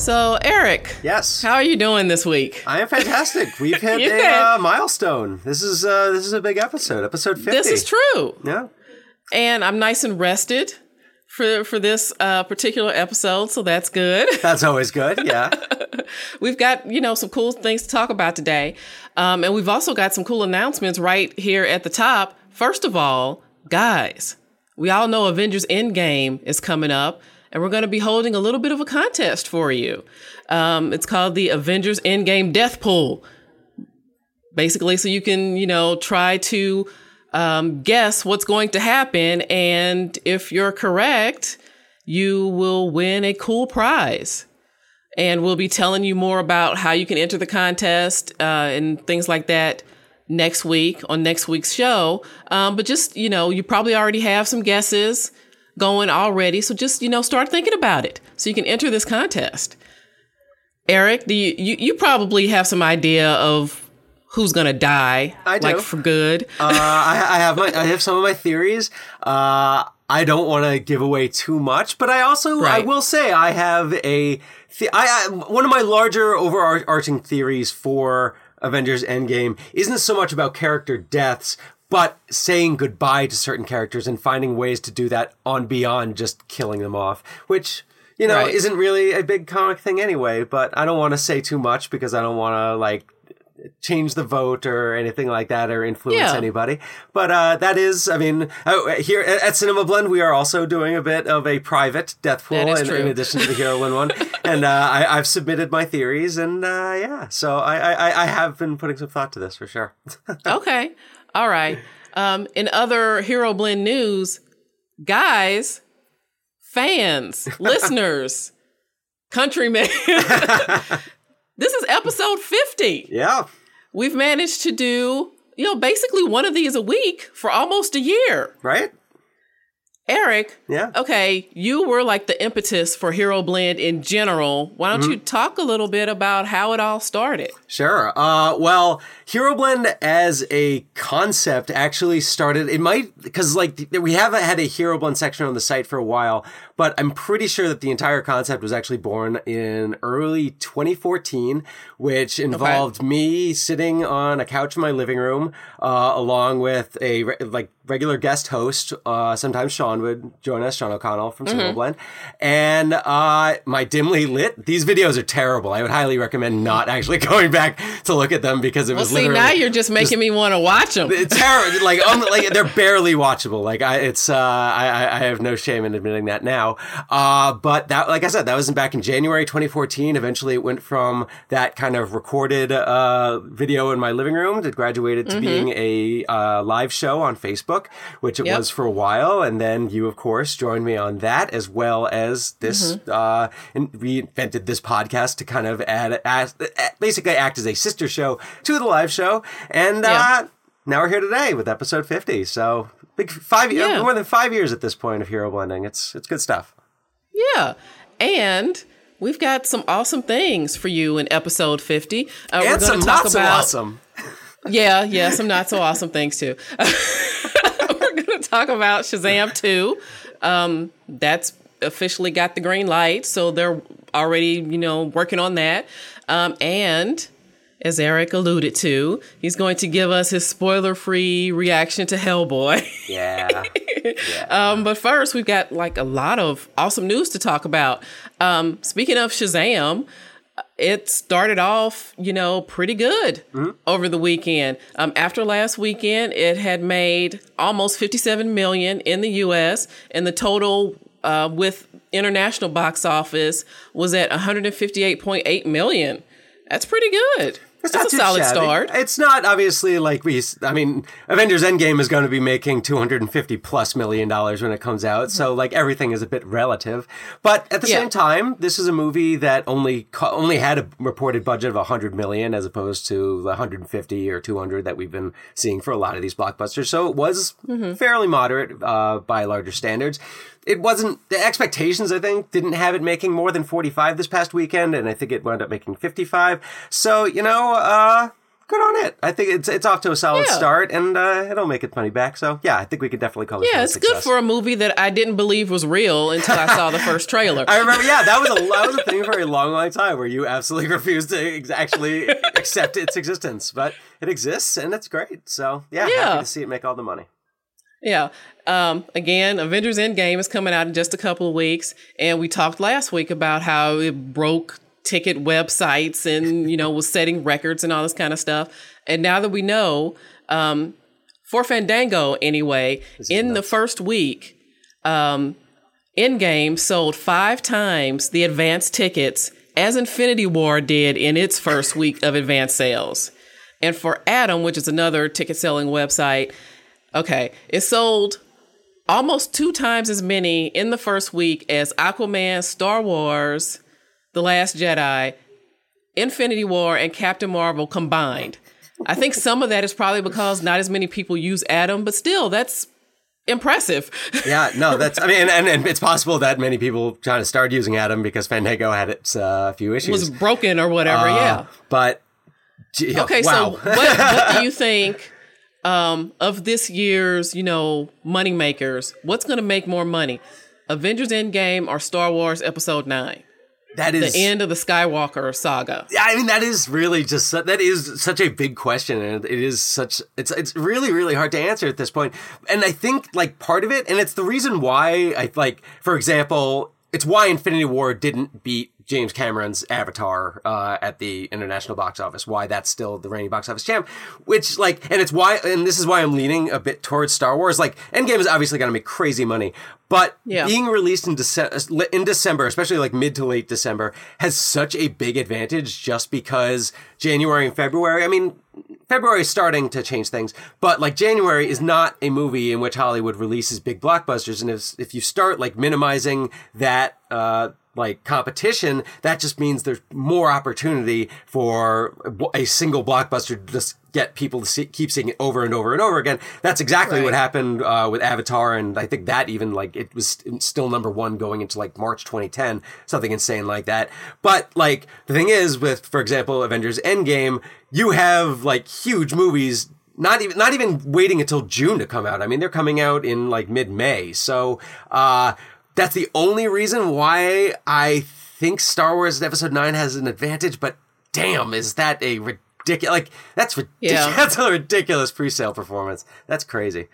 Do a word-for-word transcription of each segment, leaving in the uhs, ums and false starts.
So, Eric. Yes. How are you doing this week? I am fantastic. We've hit a did. uh, milestone. This is uh, this is a big episode, episode fifty. This is true. Yeah. And I'm nice and rested for for this uh, particular episode, so that's good. That's always good, yeah. We've got, you know, some cool things to talk about today. Um, and we've also got some cool announcements right here at the top. First of all, guys, we all know Avengers Endgame is coming up, and we're going to be holding a little bit of a contest for you. Um, it's called the Avengers Endgame Death Pool. Basically, so you can, you know, try to um, guess what's going to happen. And if you're correct, you will win a cool prize. And we'll be telling you more about how you can enter the contest uh, and things like that next week on next week's show. Um, but just, you know, you probably already have some guesses going already. So just, you know, start thinking about it so you can enter this contest. Eric, do you, you, you probably have some idea of who's going to die, I do. like for good. uh, I, I have my, I have some of my theories. Uh, I don't want to give away too much, but I also, Right. I will say I have a, the- I, I, one of my larger overarching theories for Avengers Endgame isn't so much about character deaths, but saying goodbye to certain characters and finding ways to do that on beyond just killing them off, which, you know, Right. isn't really a big comic thing anyway, but I don't want to say too much because I don't want to, like, change the vote or anything like that or influence Yeah. anybody. But uh, that is, I mean, uh, here at Cinema Blend, we are also doing a bit of a private death pool That is in, true. in addition to the Hero Blend one. And uh, I, I've submitted my theories and uh, yeah, so I, I, I have been putting some thought to this for sure. Okay. All right. Um, in other Hero Blend news, guys, fans, listeners, countrymen, this is episode fifty. Yeah. We've managed to do, you know, basically one of these a week for almost a year. Right? Eric, Yeah. okay, you were like the impetus for Hero Blend in general. Why don't Mm-hmm. you talk a little bit about how it all started? Sure. Uh, well, Hero Blend as a concept actually started, it might, because like we haven't had a Hero Blend section on the site for a while, but I'm pretty sure that the entire concept was actually born in early twenty fourteen, which involved okay. me sitting on a couch in my living room, uh, along with a re- like regular guest host. Uh, sometimes Sean would join us, Sean O'Connell from mm-hmm. Cinema Blend. And uh, my dimly lit, these videos are terrible. I would highly recommend not actually going back to look at them because it well, was see, literally... now you're just making just, me want to watch them. It's terrible. Like, um, like, they're barely watchable. Like, I, it's, uh, I, I have no shame in admitting that now. Uh, but that, like I said, that was back in January twenty fourteen. Eventually it went from that kind of recorded, uh, video in my living room that graduated to mm-hmm. being a, uh, live show on Facebook, which it yep. was for a while. And then you, of course, joined me on that, as well as this, mm-hmm. uh, and we invented this podcast to kind of add, add, basically act as a sister show to the live show. And, uh, yeah. now we're here today with episode fifty. So big five years, yeah. more than five years at this point of Hero Blending. It's, it's good stuff. Yeah. And we've got some awesome things for you in episode fifty. Uh, and we're some talk not so about, awesome. Yeah, yeah, some not so awesome things too. We're going to talk about Shazam two. Um, that's officially got the green light, so they're already, you know, working on that. Um, and as Eric alluded to, he's going to give us his spoiler-free reaction to Hellboy. Yeah. yeah. Um, but first, we've got like a lot of awesome news to talk about. Um, speaking of Shazam, it started off, you know, pretty good mm-hmm. over the weekend. Um, after last weekend, it had made almost fifty-seven million dollars in the U S, and the total uh, with international box office was at one hundred fifty-eight point eight million dollars. That's pretty good. It's That's a solid shabby. start. It's not obviously like we, I mean, Avengers Endgame is going to be making two hundred fifty plus million dollars when it comes out. So like everything is a bit relative. But at the yeah. same time, this is a movie that only only had a reported budget of one hundred million as opposed to the one hundred fifty or two hundred that we've been seeing for a lot of these blockbusters. So it was mm-hmm. fairly moderate uh, by larger standards. It wasn't, the expectations, I think, didn't have it making more than forty-five this past weekend, and I think it wound up making fifty-five. So, you know, uh, good on it. I think it's it's off to a solid Yeah. start, and uh, it'll make its money back. So yeah, I think we could definitely call this Yeah, one a it's success. good for a movie that I didn't believe was real until I saw the first trailer. I remember, yeah, that was a that was a thing for a long, long time where you absolutely refused to ex- actually accept its existence, but it exists and it's great. So yeah, Yeah. happy to see it make all the money. Yeah. Um, again, Avengers Endgame is coming out in just a couple of weeks, and we talked last week about how it broke ticket websites and, you know, was setting records and all this kind of stuff. And now that we know, um, for Fandango anyway, in the first week, um, Endgame sold five times the advance tickets as Infinity War did in its first week of advance sales. And for Atom, which is another ticket selling website, okay, it sold almost two times as many in the first week as Aquaman, Star Wars, The Last Jedi, Infinity War, and Captain Marvel combined. I think some of that is probably because not as many people use Atom, but still, that's impressive. Yeah, no, that's, I mean, and, and it's possible that many people kind of started using Atom because Fandango had its uh, few issues. Was broken or whatever, Uh, yeah. But, gee, Okay, wow. so what, what do you think um, of this year's, you know, money makers? What's going to make more money? Avengers Endgame or Star Wars Episode nine? that is The end of the Skywalker saga. Yeah, I mean that is really just su- that is such a big question, and it is such it's it's really really hard to answer at this point. And I think like part of it, and it's the reason why I like, for example, it's why Infinity War didn't beat James Cameron's Avatar uh, at the international box office. Why that's still the reigning box office champ. Which like, and it's why, and this is why I'm leaning a bit towards Star Wars. Like, Endgame is obviously going to make crazy money, but Yeah. being released in Dece- in December, especially like mid to late December, has such a big advantage just because January and February. I mean, February is starting to change things, but like January is not a movie in which Hollywood releases big blockbusters. And if, if you start like minimizing that, uh, like competition, that just means there's more opportunity for a single blockbuster to just get people to see, keep seeing it over and over and over again. That's exactly Right. what happened uh, with Avatar, and I think that even like it was still number one going into like March twenty ten, something insane like that. But like the thing is, with for example Avengers Endgame, you have like huge movies. Not even not even waiting until June to come out. I mean, they're coming out in like mid-May. So uh, that's the only reason why I think Star Wars Episode nine has an advantage. But damn, is that a ridiculous? Like that's ridiculous. Yeah. That's a ridiculous pre-sale performance. That's crazy.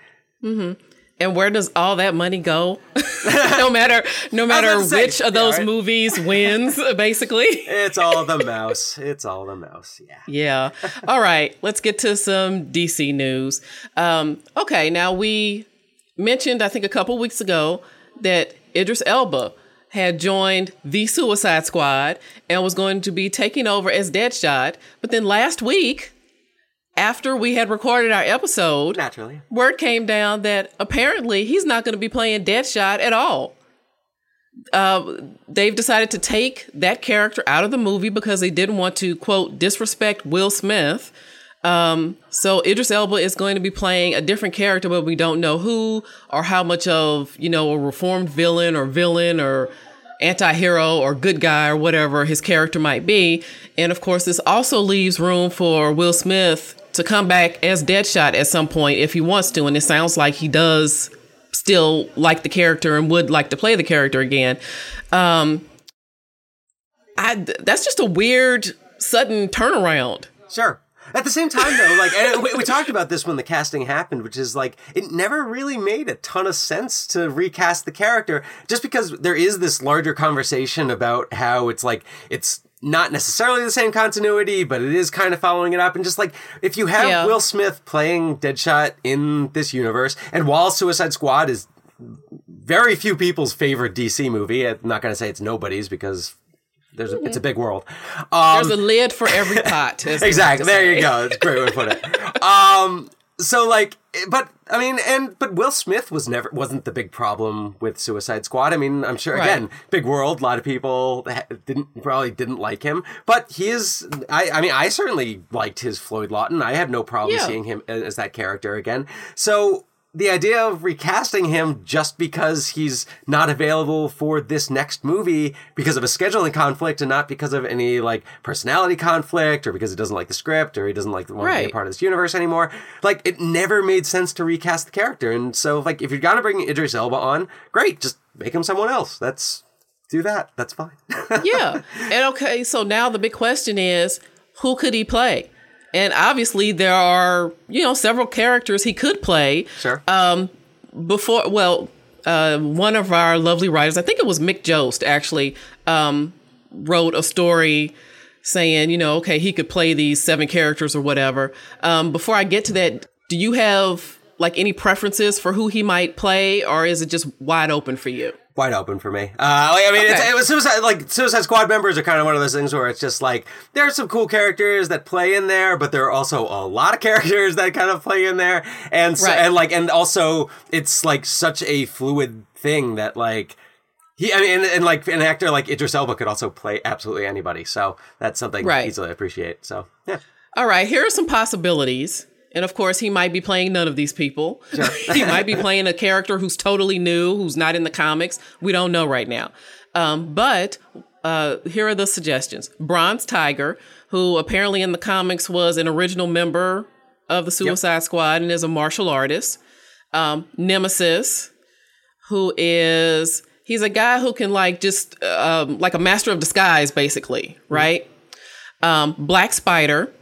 And where does all that money go? no matter no matter about to say, which of yeah, those right? movies wins, basically. It's all the mouse. It's all the mouse. Yeah. Yeah. All right. Let's get to some D C news. Um, okay. Now, we mentioned, I think a couple weeks ago, that Idris Elba had joined the Suicide Squad and was going to be taking over as Deadshot. But then last week, after we had recorded our episode, Naturally. word came down that apparently he's not going to be playing Deadshot at all. Uh, they've decided to take that character out of the movie because they didn't want to, quote, disrespect Will Smith. Um, so Idris Elba is going to be playing a different character, but we don't know who or how much of, you know, a reformed villain or villain or anti-hero or good guy or whatever his character might be. And of course, this also leaves room for Will Smith to come back as Deadshot at some point if he wants to. And it sounds like he does still like the character and would like to play the character again. Um, I, that's just a weird, sudden turnaround. Sure. At the same time, though, like, and we, we talked about this when the casting happened, which is like, it never really made a ton of sense to recast the character, just because there is this larger conversation about how it's like, it's not necessarily the same continuity, but it is kind of following it up. And just like, if you have Yeah. Will Smith playing Deadshot in this universe, and while Suicide Squad is very few people's favorite D C movie, I'm not going to say it's nobody's because there's a, it's a big world. Um, There's a lid for every pot. as they Exactly. like to There say. you go. That's a great way to put it. Um, so like, but I mean, and but Will Smith was never wasn't the big problem with Suicide Squad. I mean, I'm sure Right. again, big world. A lot of people ha- didn't probably didn't like him, but he is. I I mean, I certainly liked his Floyd Lawton. I have no problem Yeah. seeing him as that character again. So the idea of recasting him just because he's not available for this next movie because of a scheduling conflict and not because of any like personality conflict or because he doesn't like the script or he doesn't like want right. to be a part of this universe anymore. Like it never made sense to recast the character. And so like if you're going to bring Idris Elba on, great, just make him someone else. That's do that. That's fine. Yeah. And okay, so now the big question is, who could he play? And obviously there are, you know, several characters he could play. Sure. Um, before, well, uh, one of our lovely writers, I think it was Mick Jost, actually, um, wrote a story saying, you know, okay, he could play these seven characters or whatever. Um, before I get to that, do you have like any preferences for who he might play, or is it just wide open for you? Wide open for me. Uh, like, I mean, okay. it's, it was Suicide, like Suicide Squad members are kind of one of those things where it's just like, there are some cool characters that play in there, but there are also a lot of characters that kind of play in there. And, so, right. and like, and also it's like such a fluid thing that like, he, I mean, and, and like an actor like Idris Elba could also play absolutely anybody. So that's something right. I easily appreciate. So, yeah. All right. Here are some possibilities. And of course, he might be playing none of these people. Sure. He might be playing a character who's totally new, who's not in the comics. We don't know right now. Um, but uh, here are the suggestions. Bronze Tiger, who apparently in the comics was an original member of the Suicide yep. Squad and is a martial artist. Um, Nemesis, who is, he's a guy who can like just, um, like a master of disguise, basically, right? Mm-hmm. Um, Black Spider,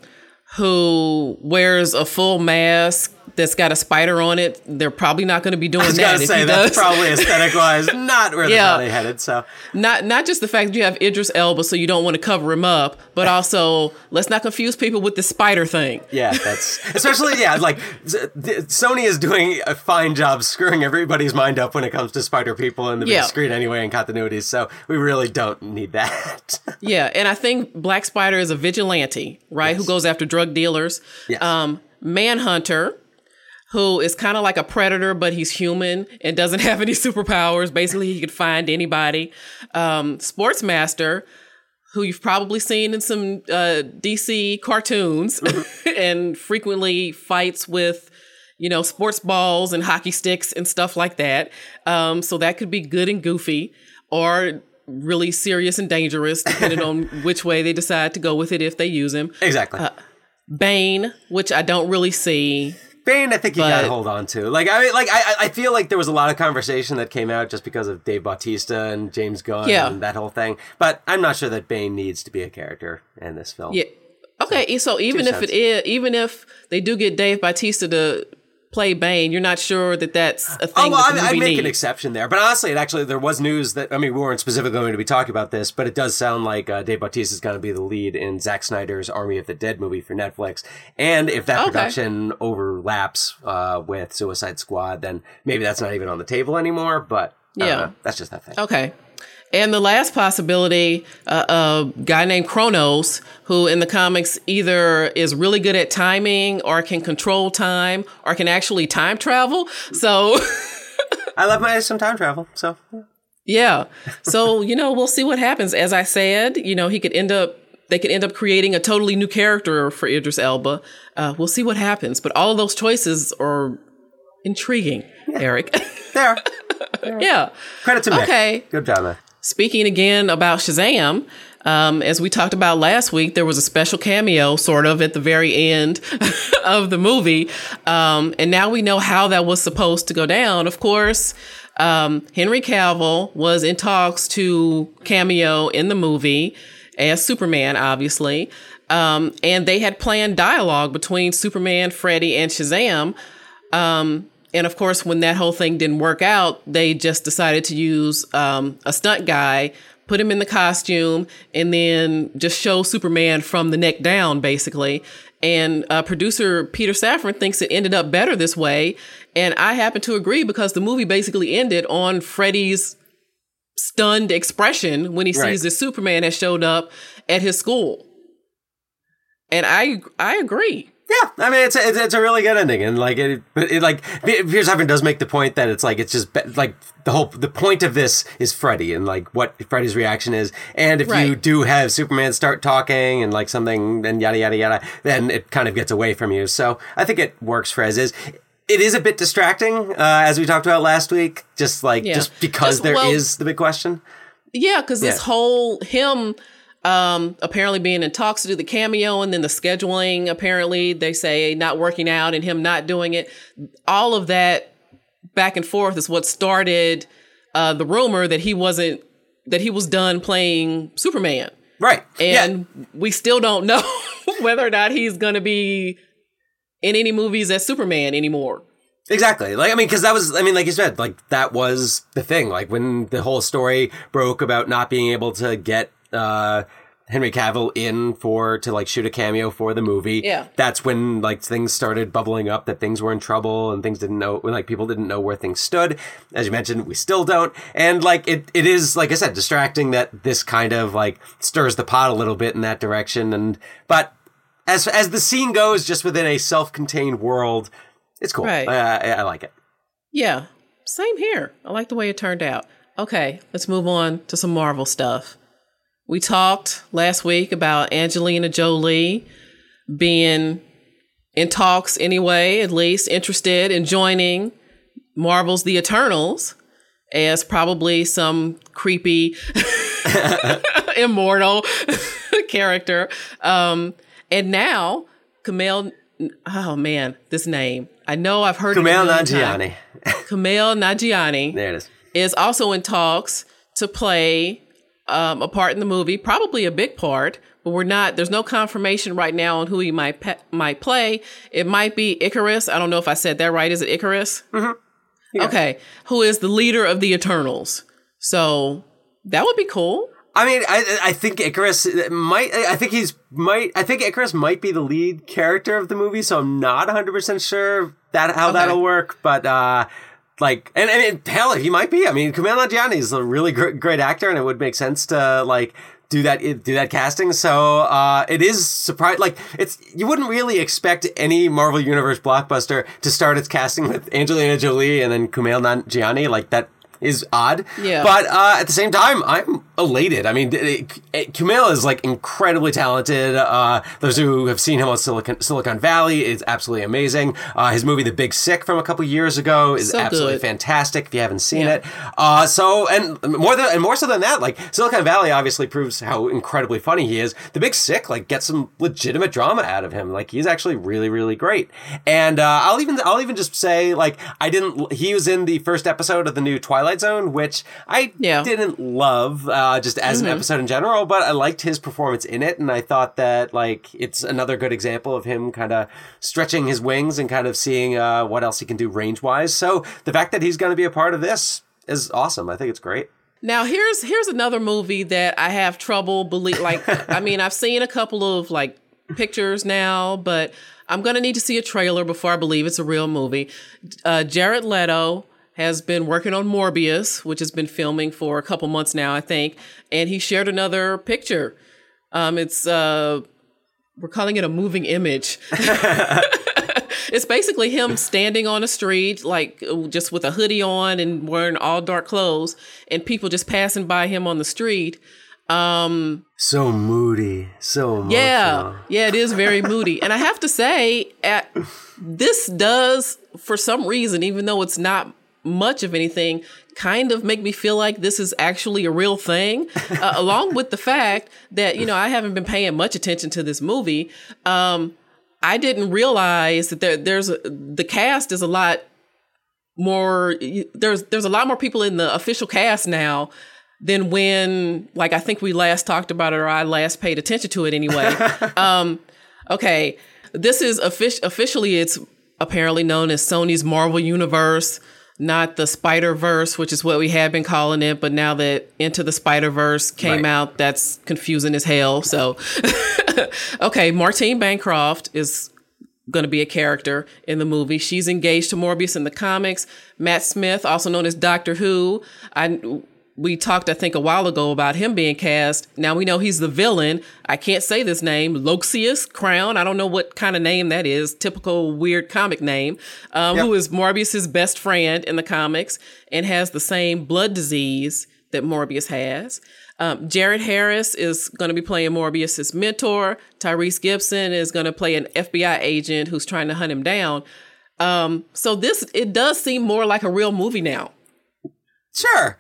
who wears a full mask that's got a spider on it. They're probably not going to be doing that. I was going to say, that's does. probably aesthetic-wise not where yeah. they're headed. So Not not just the fact that you have Idris Elba, so you don't want to cover him up, but also let's not confuse people with the spider thing. Yeah, that's... Especially, yeah, like, Sony is doing a fine job screwing everybody's mind up when it comes to spider people in the yeah. big screen anyway and continuities, so we really don't need that. Yeah, and I think Black Spider is a vigilante, right, yes. who goes after drug dealers. Yes. Um, Manhunter, who is kind of like a predator, but he's human and doesn't have any superpowers. Basically, he could find anybody. Um, Sportsmaster, who you've probably seen in some uh, D C cartoons mm-hmm. and frequently fights with, you know, sports balls and hockey sticks and stuff like that. Um, so that could be good and goofy or really serious and dangerous, depending on which way they decide to go with it if they use him. Exactly. Uh, Bane, which I don't really see. Bane, I think you but, gotta hold on to. Like, I mean, like, I, I feel like there was a lot of conversation that came out just because of Dave Bautista and James Gunn yeah. and that whole thing. But I'm not sure that Bane needs to be a character in this film. Yeah. Okay. So, so even if cents. it is, even if they do get Dave Bautista to play Bane, you're not sure that that's a thing. Oh, well, that the I, I make needs. an exception there. But honestly, it actually, there was news that, I mean, we weren't specifically going to be talking about this, but it does sound like uh, Dave Bautista is going to be the lead in Zack Snyder's Army of the Dead movie for Netflix. And if that okay. production overlaps uh, with Suicide Squad, then maybe that's not even on the table anymore. But I yeah, don't know. That's just that thing. Okay. And the last possibility, uh, a guy named Kronos, who in the comics either is really good at timing or can control time or can actually time travel. So I love my some time travel. So yeah. So, you know, we'll see what happens. As I said, you know, he could end up, they could end up creating a totally new character for Idris Elba. Uh, we'll see what happens. But all of those choices are intriguing, yeah. Eric. There. Yeah. Credit to Mick. Okay. Good job, man. Speaking again about Shazam, um, as we talked about last week, there was a special cameo sort of at the very end of the movie. Um, and now we know how that was supposed to go down. Of course, um, Henry Cavill was in talks to cameo in the movie as Superman, obviously. Um, and they had planned dialogue between Superman, Freddy, and Shazam. Um, And of course, when that whole thing didn't work out, they just decided to use um, a stunt guy, put him in the costume, and then just show Superman from the neck down, basically. And uh, producer Peter Safran thinks it ended up better this way. And I happen to agree because the movie basically ended on Freddy's stunned expression when he right. sees that Superman has showed up at his school. And I I agree. Yeah, I mean it's a, it's, it's a really good ending, and like it, it like Peter Safran does make the point that it's like it's just be, like the whole the point of this is Freddy and like what Freddy's reaction is, and if right. you do have Superman start talking and like something and yada yada yada, then it kind of gets away from you. So I think it works for as is. it is a bit distracting, uh, as we talked about last week, just like, yeah. just because just, there well, is the big question. Yeah, because yeah. this whole, him um, apparently being in talks to do the cameo and then the scheduling, apparently, they say not working out and him not doing it. All of that back and forth is what started uh, the rumor that he wasn't, that he was done playing Superman. Right. And yeah. we still don't know whether or not he's going to be in any movies as Superman anymore. Exactly. Like, I mean, because that was, I mean, like you said, like, that was the thing. Like, when the whole story broke about not being able to get uh, Henry Cavill in for, to, like, shoot a cameo for the movie. Yeah. That's when, like, things started bubbling up that things were in trouble and things didn't know, like, people didn't know where things stood. As you mentioned, we still don't. And, like, it, it is, like I said, distracting that this kind of, like, stirs the pot a little bit in that direction. And, but, As as the scene goes, just within a self-contained world, it's cool. Right. I, I, I like it. Yeah, same here. I like the way it turned out. Okay, let's move on to some Marvel stuff. We talked last week about Angelina Jolie being in talks anyway, at least interested in joining Marvel's The Eternals as probably some creepy, immortal character. Um... And now, Kumail, oh man, this name. I know I've heard Kumail it. Nanjiani. Kumail Nanjiani. There it is. Is also in talks to play um, a part in the movie, probably a big part, but we're not, there's no confirmation right now on who he might pe- might play. It might be Icarus. I don't know if I said that right. Is it Icarus? Mm-hmm. Yeah. Okay. Who is the leader of the Eternals. So that would be cool. I mean, I I think Icarus might, I think he's, might, I think Icarus might be the lead character of the movie, so I'm not one hundred percent sure that how okay. that'll work, but, uh, like, and I mean, hell, he might be. I mean, Kumail Nanjiani is a really great, great actor, and it would make sense to, like, do that, do that casting. So, uh, it is surprising. Like, it's, you wouldn't really expect any Marvel Universe blockbuster to start its casting with Angelina Jolie and then Kumail Nanjiani. Like, that is odd. Yeah. But, uh, at the same time, I'm elated. I mean, it, it, Kumail is, like, incredibly talented. Uh, those who have seen him on Silicon, Silicon Valley is absolutely amazing. Uh, his movie, The Big Sick, from a couple years ago is so absolutely good. fantastic if you haven't seen yeah. it. Uh, so, and more than, and more so than that, like, Silicon Valley obviously proves how incredibly funny he is. The Big Sick, like, gets some legitimate drama out of him. Like, he's actually really, really great. And, uh, I'll even, I'll even just say, like, I didn't, he was in the first episode of the new Twilight Zone, which I yeah. didn't love, uh, just as mm-hmm. an episode in general, but I liked his performance in it, and I thought that, like, it's another good example of him kind of stretching his wings and kind of seeing uh, what else he can do range-wise. So the fact that he's going to be a part of this is awesome. I think it's great. Now, here's here's another movie that I have trouble believe. Like, I mean, I've seen a couple of, like, pictures now, but I'm going to need to see a trailer before I believe it's a real movie. Uh, Jared Leto has been working on Morbius, which has been filming for a couple months now, I think. And he shared another picture. Um, it's, uh, we're calling it a moving image. It's basically him standing on a street, like just with a hoodie on and wearing all dark clothes, and people just passing by him on the street. Um, so moody, so emotional. Yeah, yeah, it is very moody. And I have to say, at, this does, for some reason, even though it's not much of anything, kind of make me feel like this is actually a real thing, uh, along with the fact that, you know, I haven't been paying much attention to this movie. Um, I didn't realize that there, there's a, the cast is a lot more, there's, there's a lot more people in the official cast now than when, like, I think we last talked about it, or I last paid attention to it anyway. um, okay. This is offic- officially, it's apparently known as Sony's Marvel Universe, not the Spider-Verse, which is what we had been calling it. But now that Into the Spider-Verse came right. out, that's confusing as hell. So, okay, Martine Bancroft is going to be a character in the movie. She's engaged to Morbius in the comics. Matt Smith, also known as Doctor Who. I we talked, I think, a while ago about him being cast. Now we know he's the villain. I can't say this name. Loxias Crown. I don't know what kind of name that is. Typical weird comic name. Um, yep. Who is Morbius's best friend in the comics and has the same blood disease that Morbius has. Um, Jared Harris is going to be playing Morbius's mentor. Tyrese Gibson is going to play an F B I agent who's trying to hunt him down. Um, so this, it does seem more like a real movie now. Sure.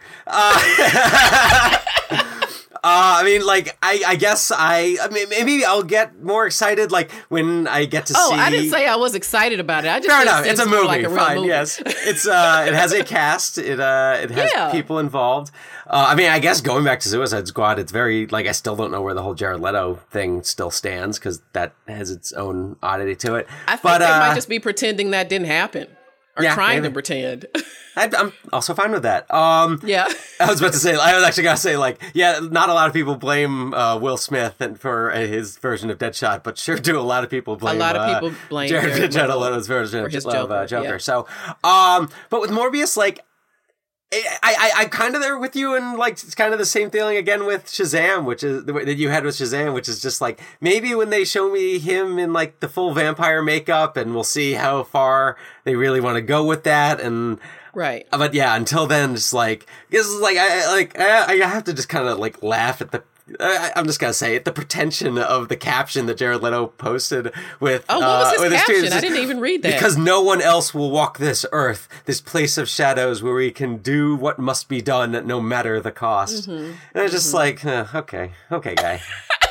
Uh, Uh, I mean, like, I, I guess I, I mean, maybe I'll get more excited, like, when I get to oh, see... Oh, I didn't say I was excited about it. I just Fair think enough. It's a movie. like a real Fine, movie. yes. It's, uh, it has a cast. It, uh, it has Yeah. people involved. Uh, I mean, I guess going back to Suicide Squad, it's very, like, I still don't know where the whole Jared Leto thing still stands, because that has its own oddity to it. I think but, they uh, might just be pretending that didn't happen. Or yeah, trying maybe. to pretend. I, I'm also fine with that. Um, yeah. I was about to say, I was actually going to say, like, yeah, not a lot of people blame uh, Will Smith and for uh, his version of Deadshot, but sure do a lot of people blame A lot of uh, people blame Jared, Jared Jared Leto Leto's version his of Joker, uh, Joker. yeah. So, um, but with Morbius, like, I, I, I'm kind of there with you, and like it's kind of the same feeling again with Shazam, which is the way that you had with Shazam, which is just like maybe when they show me him in like the full vampire makeup, and we'll see how far they really want to go with that, and right. But yeah, until then, just like this is like I like I, I have to just kind of like laugh at the. I, I'm just gonna say it. The pretension of the caption that Jared Leto posted with. Oh, what was uh, his with caption? his I didn't even read that. Because no one else will walk this earth, this place of shadows where we can do what must be done, no matter the cost. Mm-hmm. And it's just mm-hmm. like, uh, okay, okay, guy.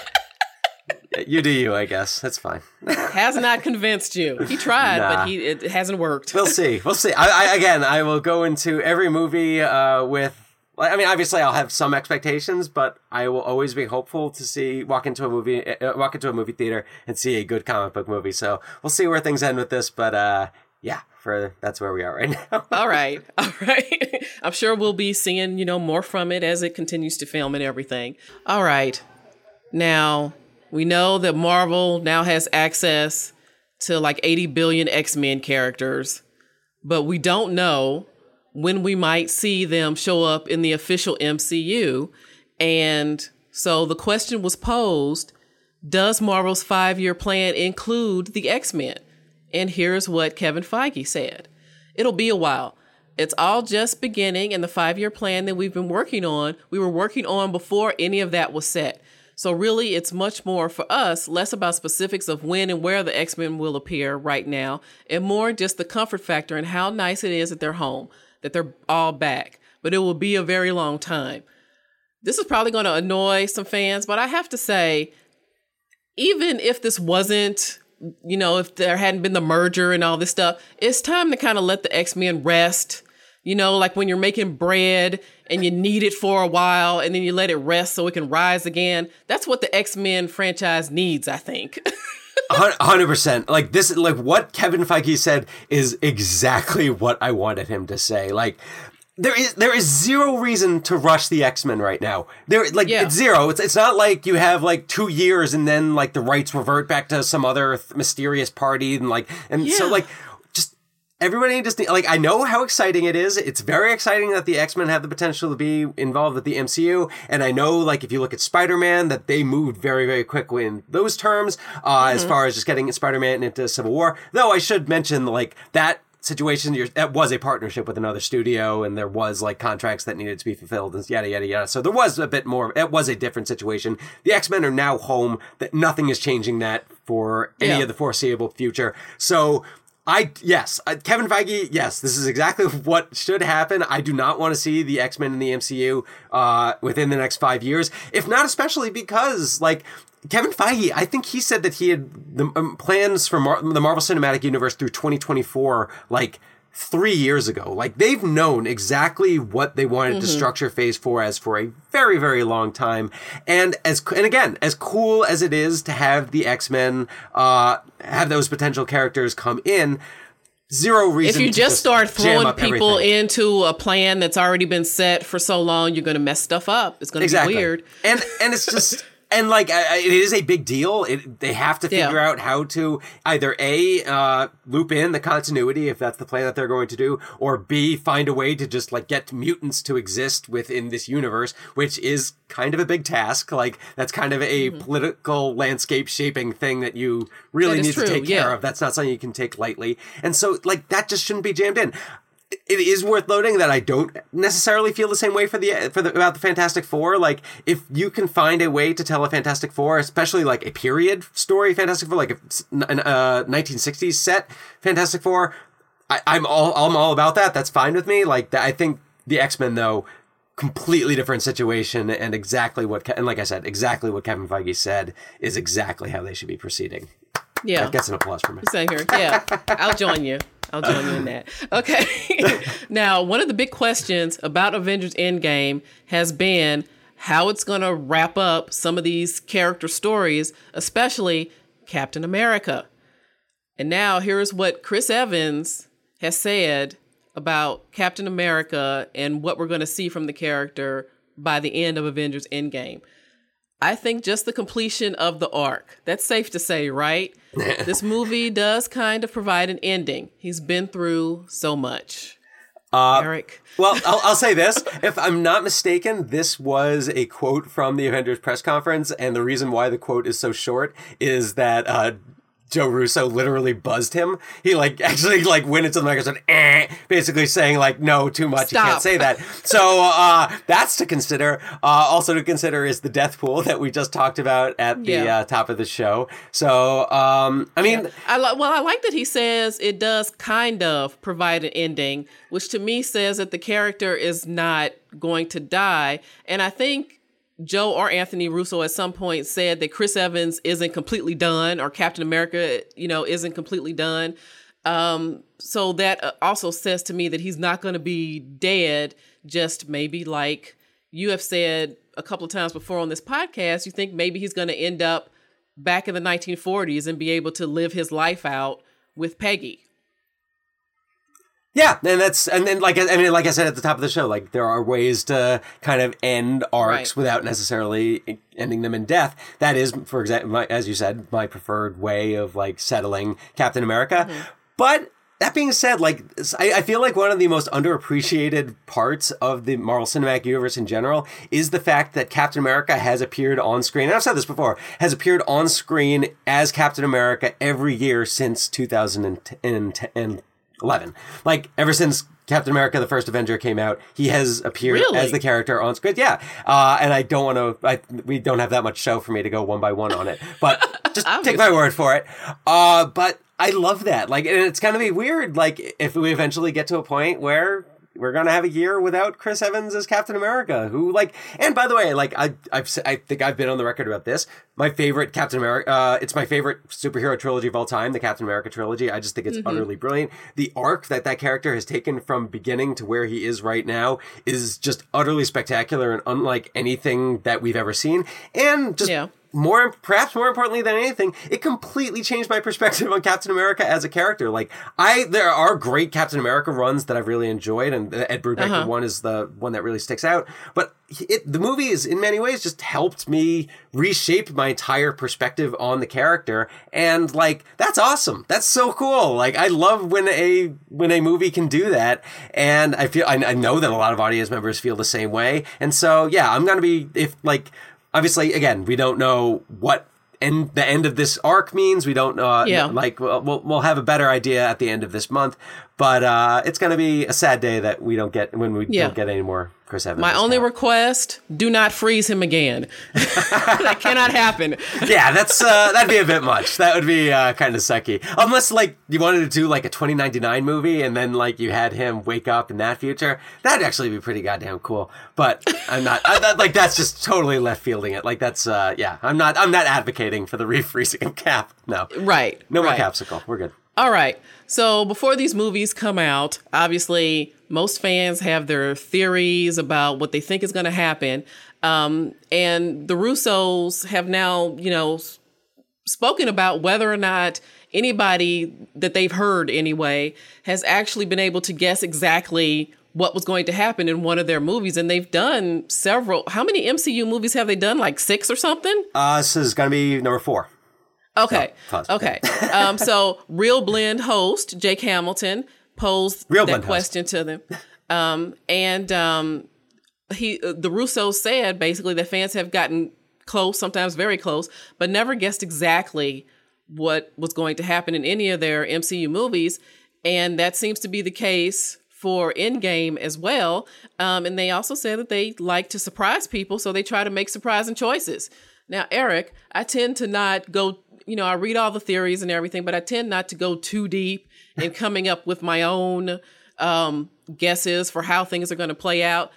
You do you, I guess. That's fine. Has not convinced you. He tried, nah. but he it hasn't worked. We'll see. We'll see. I, I again, I will go into every movie uh, with. I mean, obviously, I'll have some expectations, but I will always be hopeful to see walk into a movie, uh, walk into a movie theater and see a good comic book movie. So we'll see where things end with this, but uh, yeah, for that's where we are right now. All right, all right. I'm sure we'll be seeing you know more from it as it continues to film and everything. All right, now we know that Marvel now has access to like eighty billion X-Men characters, but we don't know when we might see them show up in the official M C U. And so the question was posed, does Marvel's five-year plan include the X-Men? And here's what Kevin Feige said. It'll be a while. It's all just beginning, and the five-year plan that we've been working on, we were working on before any of that was set. So really, it's much more for us, less about specifics of when and where the X-Men will appear right now, and more just the comfort factor and how nice it is that they're home, that they're all back, but it will be a very long time. This is probably going to annoy some fans, but I have to say, even if this wasn't, you know, if there hadn't been the merger and all this stuff, it's time to kind of let the X-Men rest. You know, like when you're making bread and you knead it for a while and then you let it rest so it can rise again. That's what the X-Men franchise needs, I think. one hundred percent. Like this, like what Kevin Feige said is exactly what I wanted him to say. Like there is there is zero reason to rush the X-Men right now. There like Yeah. it's zero. It's it's not like you have like two years and then like the rights revert back to some other th- mysterious party and like and Yeah. so like just everybody just like I know how exciting it is. It's very exciting that the X-Men have the potential to be involved with the M C U, and I know like if you look at Spider-Man that they moved very very quickly in those terms uh, mm-hmm. as far as just getting Spider-Man into Civil War. Though I should mention like that situation you're, that was a partnership with another studio, and there was like contracts that needed to be fulfilled and yada yada yada. So there was a bit more. It was a different situation. The X-Men are now home. That nothing is changing that for any Yeah. of the foreseeable future. So. I, yes, uh, Kevin Feige, yes, this is exactly what should happen. I do not want to see the X-Men in the M C U uh, within the next five years, if not especially because, like, Kevin Feige, I think he said that he had the um, plans for Mar- the Marvel Cinematic Universe through twenty twenty-four, like, three years ago. Like, they've known exactly what they wanted mm-hmm. to structure Phase four as for a very, very long time. And as and again, as cool as it is to have the X-Men uh, have those potential characters come in, zero reason If you to just start jam throwing up people everything. into a plan that's already been set for so long, you're going to mess stuff up. It's going to Exactly. be weird. And and it's just... And, like, uh, it is a big deal. It, they have to figure Yeah. out how to either, A, uh, loop in the continuity, if that's the plan that they're going to do, or B, find a way to just, like, get mutants to exist within this universe, which is kind of a big task. Like, that's kind of a mm-hmm. political landscape shaping thing that you really That is need true, to take care yeah. of. That's not something you can take lightly. And so, like, that just shouldn't be jammed in. It is worth noting that I don't necessarily feel the same way for the for the about the Fantastic Four. Like, if you can find a way to tell a Fantastic Four, especially like a period story Fantastic Four, like a uh, nineteen sixties set Fantastic Four, I, I'm all I'm all about that. That's fine with me. Like I think the X-Men though, completely different situation, and exactly what and like I said, exactly what Kevin Feige said is exactly how they should be proceeding. Yeah, that gets an applause from me. Same here. Yeah, I'll join you. I'll join you in that. Okay. Now, one of the big questions about Avengers Endgame has been how it's going to wrap up some of these character stories, especially Captain America. And now here's what Chris Evans has said about Captain America and what we're going to see from the character by the end of Avengers Endgame. I think just the completion of the arc. That's safe to say, right? This movie does kind of provide an ending. He's been through so much. Uh, Eric. Well, I'll, I'll say this. If I'm not mistaken, this was a quote from the Avengers press conference. And the reason why the quote is so short is that uh, Joe Russo literally buzzed him. He like actually like went into the microphone, eh, basically saying like, no, too much. Stop. You can't say that. So uh, that's to consider. Uh, also to consider is the death pool that we just talked about at the yeah. uh, top of the show. So, um, I mean. Yeah. I li- well, I like that he says it does kind of provide an ending, which to me says that the character is not going to die. And I think Joe or Anthony Russo at some point said that Chris Evans isn't completely done, or Captain America, you know, isn't completely done. Um, so that also says to me that he's not going to be dead, just maybe like you have said a couple of times before on this podcast, you think maybe he's going to end up back in the nineteen forties and be able to live his life out with Peggy. Yeah, and that's and then like I mean, like I said at the top of the show, like there are ways to kind of end arcs right. without necessarily ending them in death. That is, for example, my, as you said, my preferred way of like settling Captain America. Mm-hmm. But that being said, like I, I feel like one of the most underappreciated parts of the Marvel Cinematic Universe in general is the fact that Captain America has appeared on screen. And I've said this before, has appeared on screen as Captain America every year since two thousand eleven. Like, ever since Captain America, the first Avenger came out, he has appeared really? as the character on screen. Yeah. Uh, and I don't want to, we don't have that much show for me to go one by one on it, but just take my word for it. Uh, but I love that. Like, and it's going to be weird. Like, if we eventually get to a point where we're going to have a year without Chris Evans as Captain America, who like, and by the way, like I, I've, I think I've been on the record about this. My favorite Captain America, uh, it's my favorite superhero trilogy of all time, the Captain America trilogy. I just think it's mm-hmm. utterly brilliant. The arc that that character has taken from beginning to where he is right now is just utterly spectacular and unlike anything that we've ever seen. And just, yeah. More, perhaps more importantly than anything, it completely changed my perspective on Captain America as a character. Like, I, there are great Captain America runs that I've really enjoyed, and the Ed Brubaker uh-huh. one is the one that really sticks out. But it, the movie is, in many ways, just helped me reshape my entire perspective on the character, and like, that's awesome. That's so cool. Like, I love when a when a movie can do that, and I feel I, I know that a lot of audience members feel the same way. And so, yeah, I'm gonna be if like. Obviously, again, we don't know what end, the end of this arc means. We don't know, uh, yeah. like, we'll, we'll have a better idea at the end of this month. But uh, it's going to be a sad day that we don't get, when we yeah. don't get any more Chris Evans. My only request, do not freeze him again. That cannot happen. Yeah, that's uh, that'd be a bit much. That would be uh, kind of sucky. Unless, like, you wanted to do, like, a twenty ninety-nine movie and then, like, you had him wake up in that future. That'd actually be pretty goddamn cool. But I'm not, I, that, like, that's just totally left fielding it. Like, that's, uh, yeah, I'm not, I'm not advocating for the refreezing of Cap. No. Right. No more right. Capsicle. We're good. All right. So before these movies come out, obviously most fans have their theories about what they think is going to happen. Um, and the Russos have now, you know, spoken about whether or not anybody that they've heard anyway has actually been able to guess exactly what was going to happen in one of their movies. And they've done several. How many M C U movies have they done? Like six or something? Uh, this is going to be number four. Okay. No, okay. um, so Real Blend host Jake Hamilton posed Real that question host. to them. Um, and um, he, uh, the Russos said basically that fans have gotten close, sometimes very close, but never guessed exactly what was going to happen in any of their M C U movies. And that seems to be the case for Endgame as well. Um, and they also said that they like to surprise people, so they try to make surprising choices. Now, Eric, I tend to not go, you know, I read all the theories and everything, but I tend not to go too deep and coming up with my own um, guesses for how things are going to play out.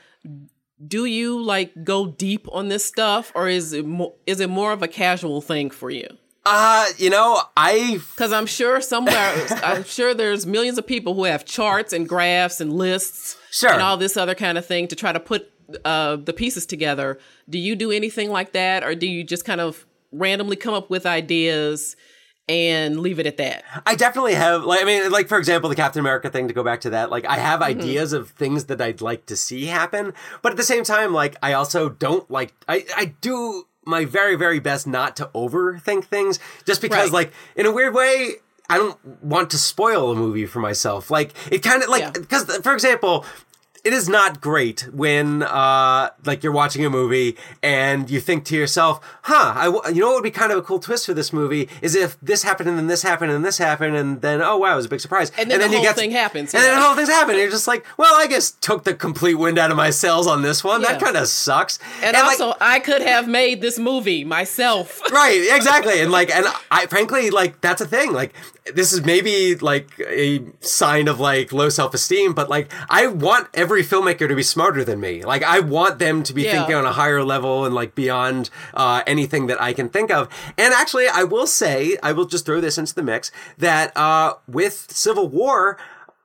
Do you like go deep on this stuff, or is it more, is it more of a casual thing for you? Uh, you know, I because I'm sure somewhere I'm sure there's millions of people who have charts and graphs and lists sure. and all this other kind of thing to try to put uh, the pieces together. Do you do anything like that, or do you just kind of randomly come up with ideas and leave it at that? I definitely have, like, I mean, like, for example, the Captain America thing, to go back to that, like, I have mm-hmm. ideas of things that I'd like to see happen, but at the same time, like, I also don't like, I, I do my very, very best not to overthink things, just because, right. like, in a weird way, I don't want to spoil a movie for myself. Like, it kind of, like, because, yeah. for example, it is not great when, uh, like, you're watching a movie and you think to yourself, huh, I w- you know what would be kind of a cool twist for this movie is if this happened and then this happened and this happened and then, oh, wow, it was a big surprise. And then, and then the whole you get thing to, happens. And yeah. then the whole thing's happened. And you're just like, well, I guess took the complete wind out of my sails on this one. Yeah. That kind of sucks. And, and also, like, I could have made this movie myself. Right, exactly. And, like, and I, frankly, like, that's a thing. Like, this is maybe, like, a sign of, like, low self-esteem, but, like, I want every filmmaker to be smarter than me. Like, I want them to be yeah. thinking on a higher level and, like, beyond uh, anything that I can think of. And actually, I will say, I will just throw this into the mix, that uh, with Civil War,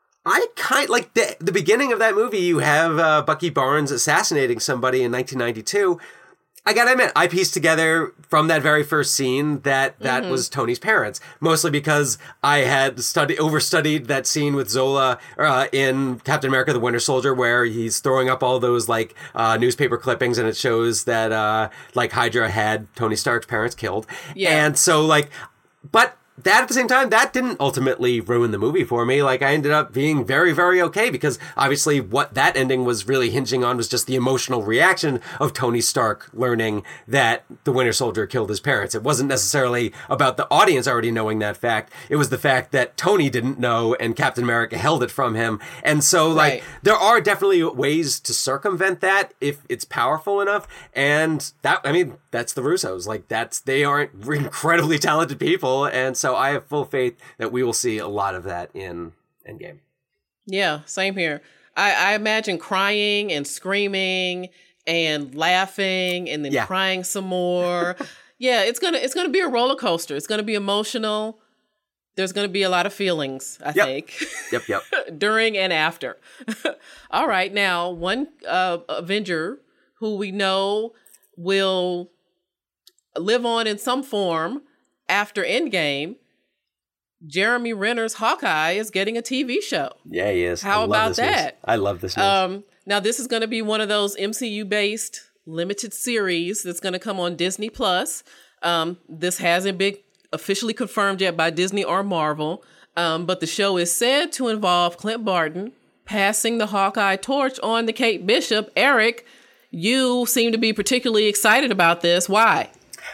I kind like the, the beginning of that movie, you have uh, Bucky Barnes assassinating somebody in nineteen ninety-two. I gotta admit, I pieced together from that very first scene that that mm-hmm. was Tony's parents, mostly because I had studied, overstudied that scene with Zola uh, in Captain America: The Winter Soldier, where he's throwing up all those like uh, newspaper clippings, and it shows that uh, like Hydra had Tony Stark's parents killed, yeah. and so like, but. That at the same time, that didn't ultimately ruin the movie for me. Like, I ended up being very, very okay because obviously what that ending was really hinging on was just the emotional reaction of Tony Stark learning that the Winter Soldier killed his parents. It wasn't necessarily about the audience already knowing that fact. It was the fact that Tony didn't know and Captain America held it from him. And so, like, right. there are definitely ways to circumvent that if it's powerful enough. And that, I mean, that's the Russos. Like, that's, they aren't incredibly talented people. And so I have full faith that we will see a lot of that in Endgame. Yeah, same here. I, I imagine crying and screaming and laughing and then yeah. crying some more. yeah, it's gonna it's gonna be a roller coaster. It's gonna be emotional. There's gonna be a lot of feelings, I yep. think. Yep, yep. During and after. All right, now one uh, Avenger who we know will live on in some form after Endgame, Jeremy Renner's Hawkeye is getting a T V show. Yeah, he is. How about that? News. I love this news. Um, now, this is going to be one of those M C U-based limited series that's going to come on Disney Plus. Um, this hasn't been officially confirmed yet by Disney or Marvel, um, but the show is said to involve Clint Barton passing the Hawkeye torch on to Kate Bishop. Eric, you seem to be particularly excited about this. Why?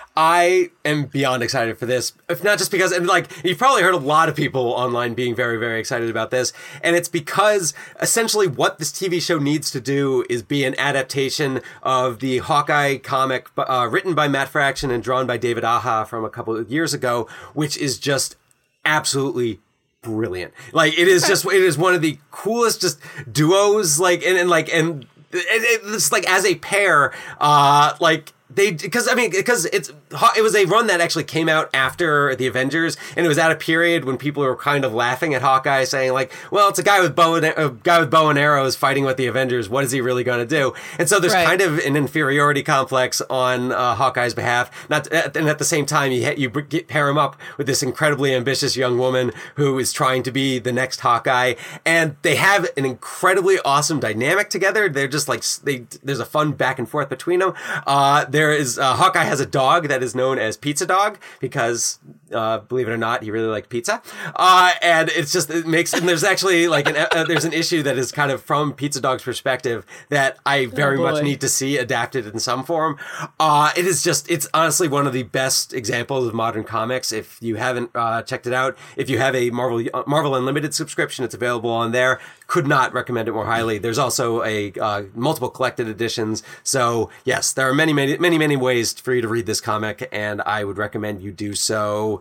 I am beyond excited for this, if not just because, and like, you've probably heard a lot of people online being very, very excited about this, and it's because essentially what this T V show needs to do is be an adaptation of the Hawkeye comic uh, written by Matt Fraction and drawn by David Aja from a couple of years ago, which is just absolutely brilliant. Like, it is just, it is one of the coolest just duos, like, and, and like, and it, it's like as a pair, uh, like, They, because I mean, because it's it was a run that actually came out after the Avengers, and it was at a period when people were kind of laughing at Hawkeye, saying like, "Well, it's a guy with bow and a guy with bow and arrows fighting with the Avengers. What is he really going to do?" And so there's right. kind of an inferiority complex on uh, Hawkeye's behalf. Not, and at the same time, you you get, pair him up with this incredibly ambitious young woman who is trying to be the next Hawkeye, and they have an incredibly awesome dynamic together. They're just like they there's a fun back and forth between them. Uh, There is uh, Hawkeye has a dog that is known as Pizza Dog because, uh, believe it or not, he really liked pizza. Uh, and it's just it makes and there's actually like an uh, there's an issue that is kind of from Pizza Dog's perspective that I very oh much need to see adapted in some form. Uh, it is just it's honestly one of the best examples of modern comics. If you haven't uh, checked it out, if you have a Marvel Marvel Unlimited subscription, it's available on there. Could not recommend it more highly. There's also a uh, multiple collected editions. So yes, there are many, many, many, many ways for you to read this comic, and I would recommend you do so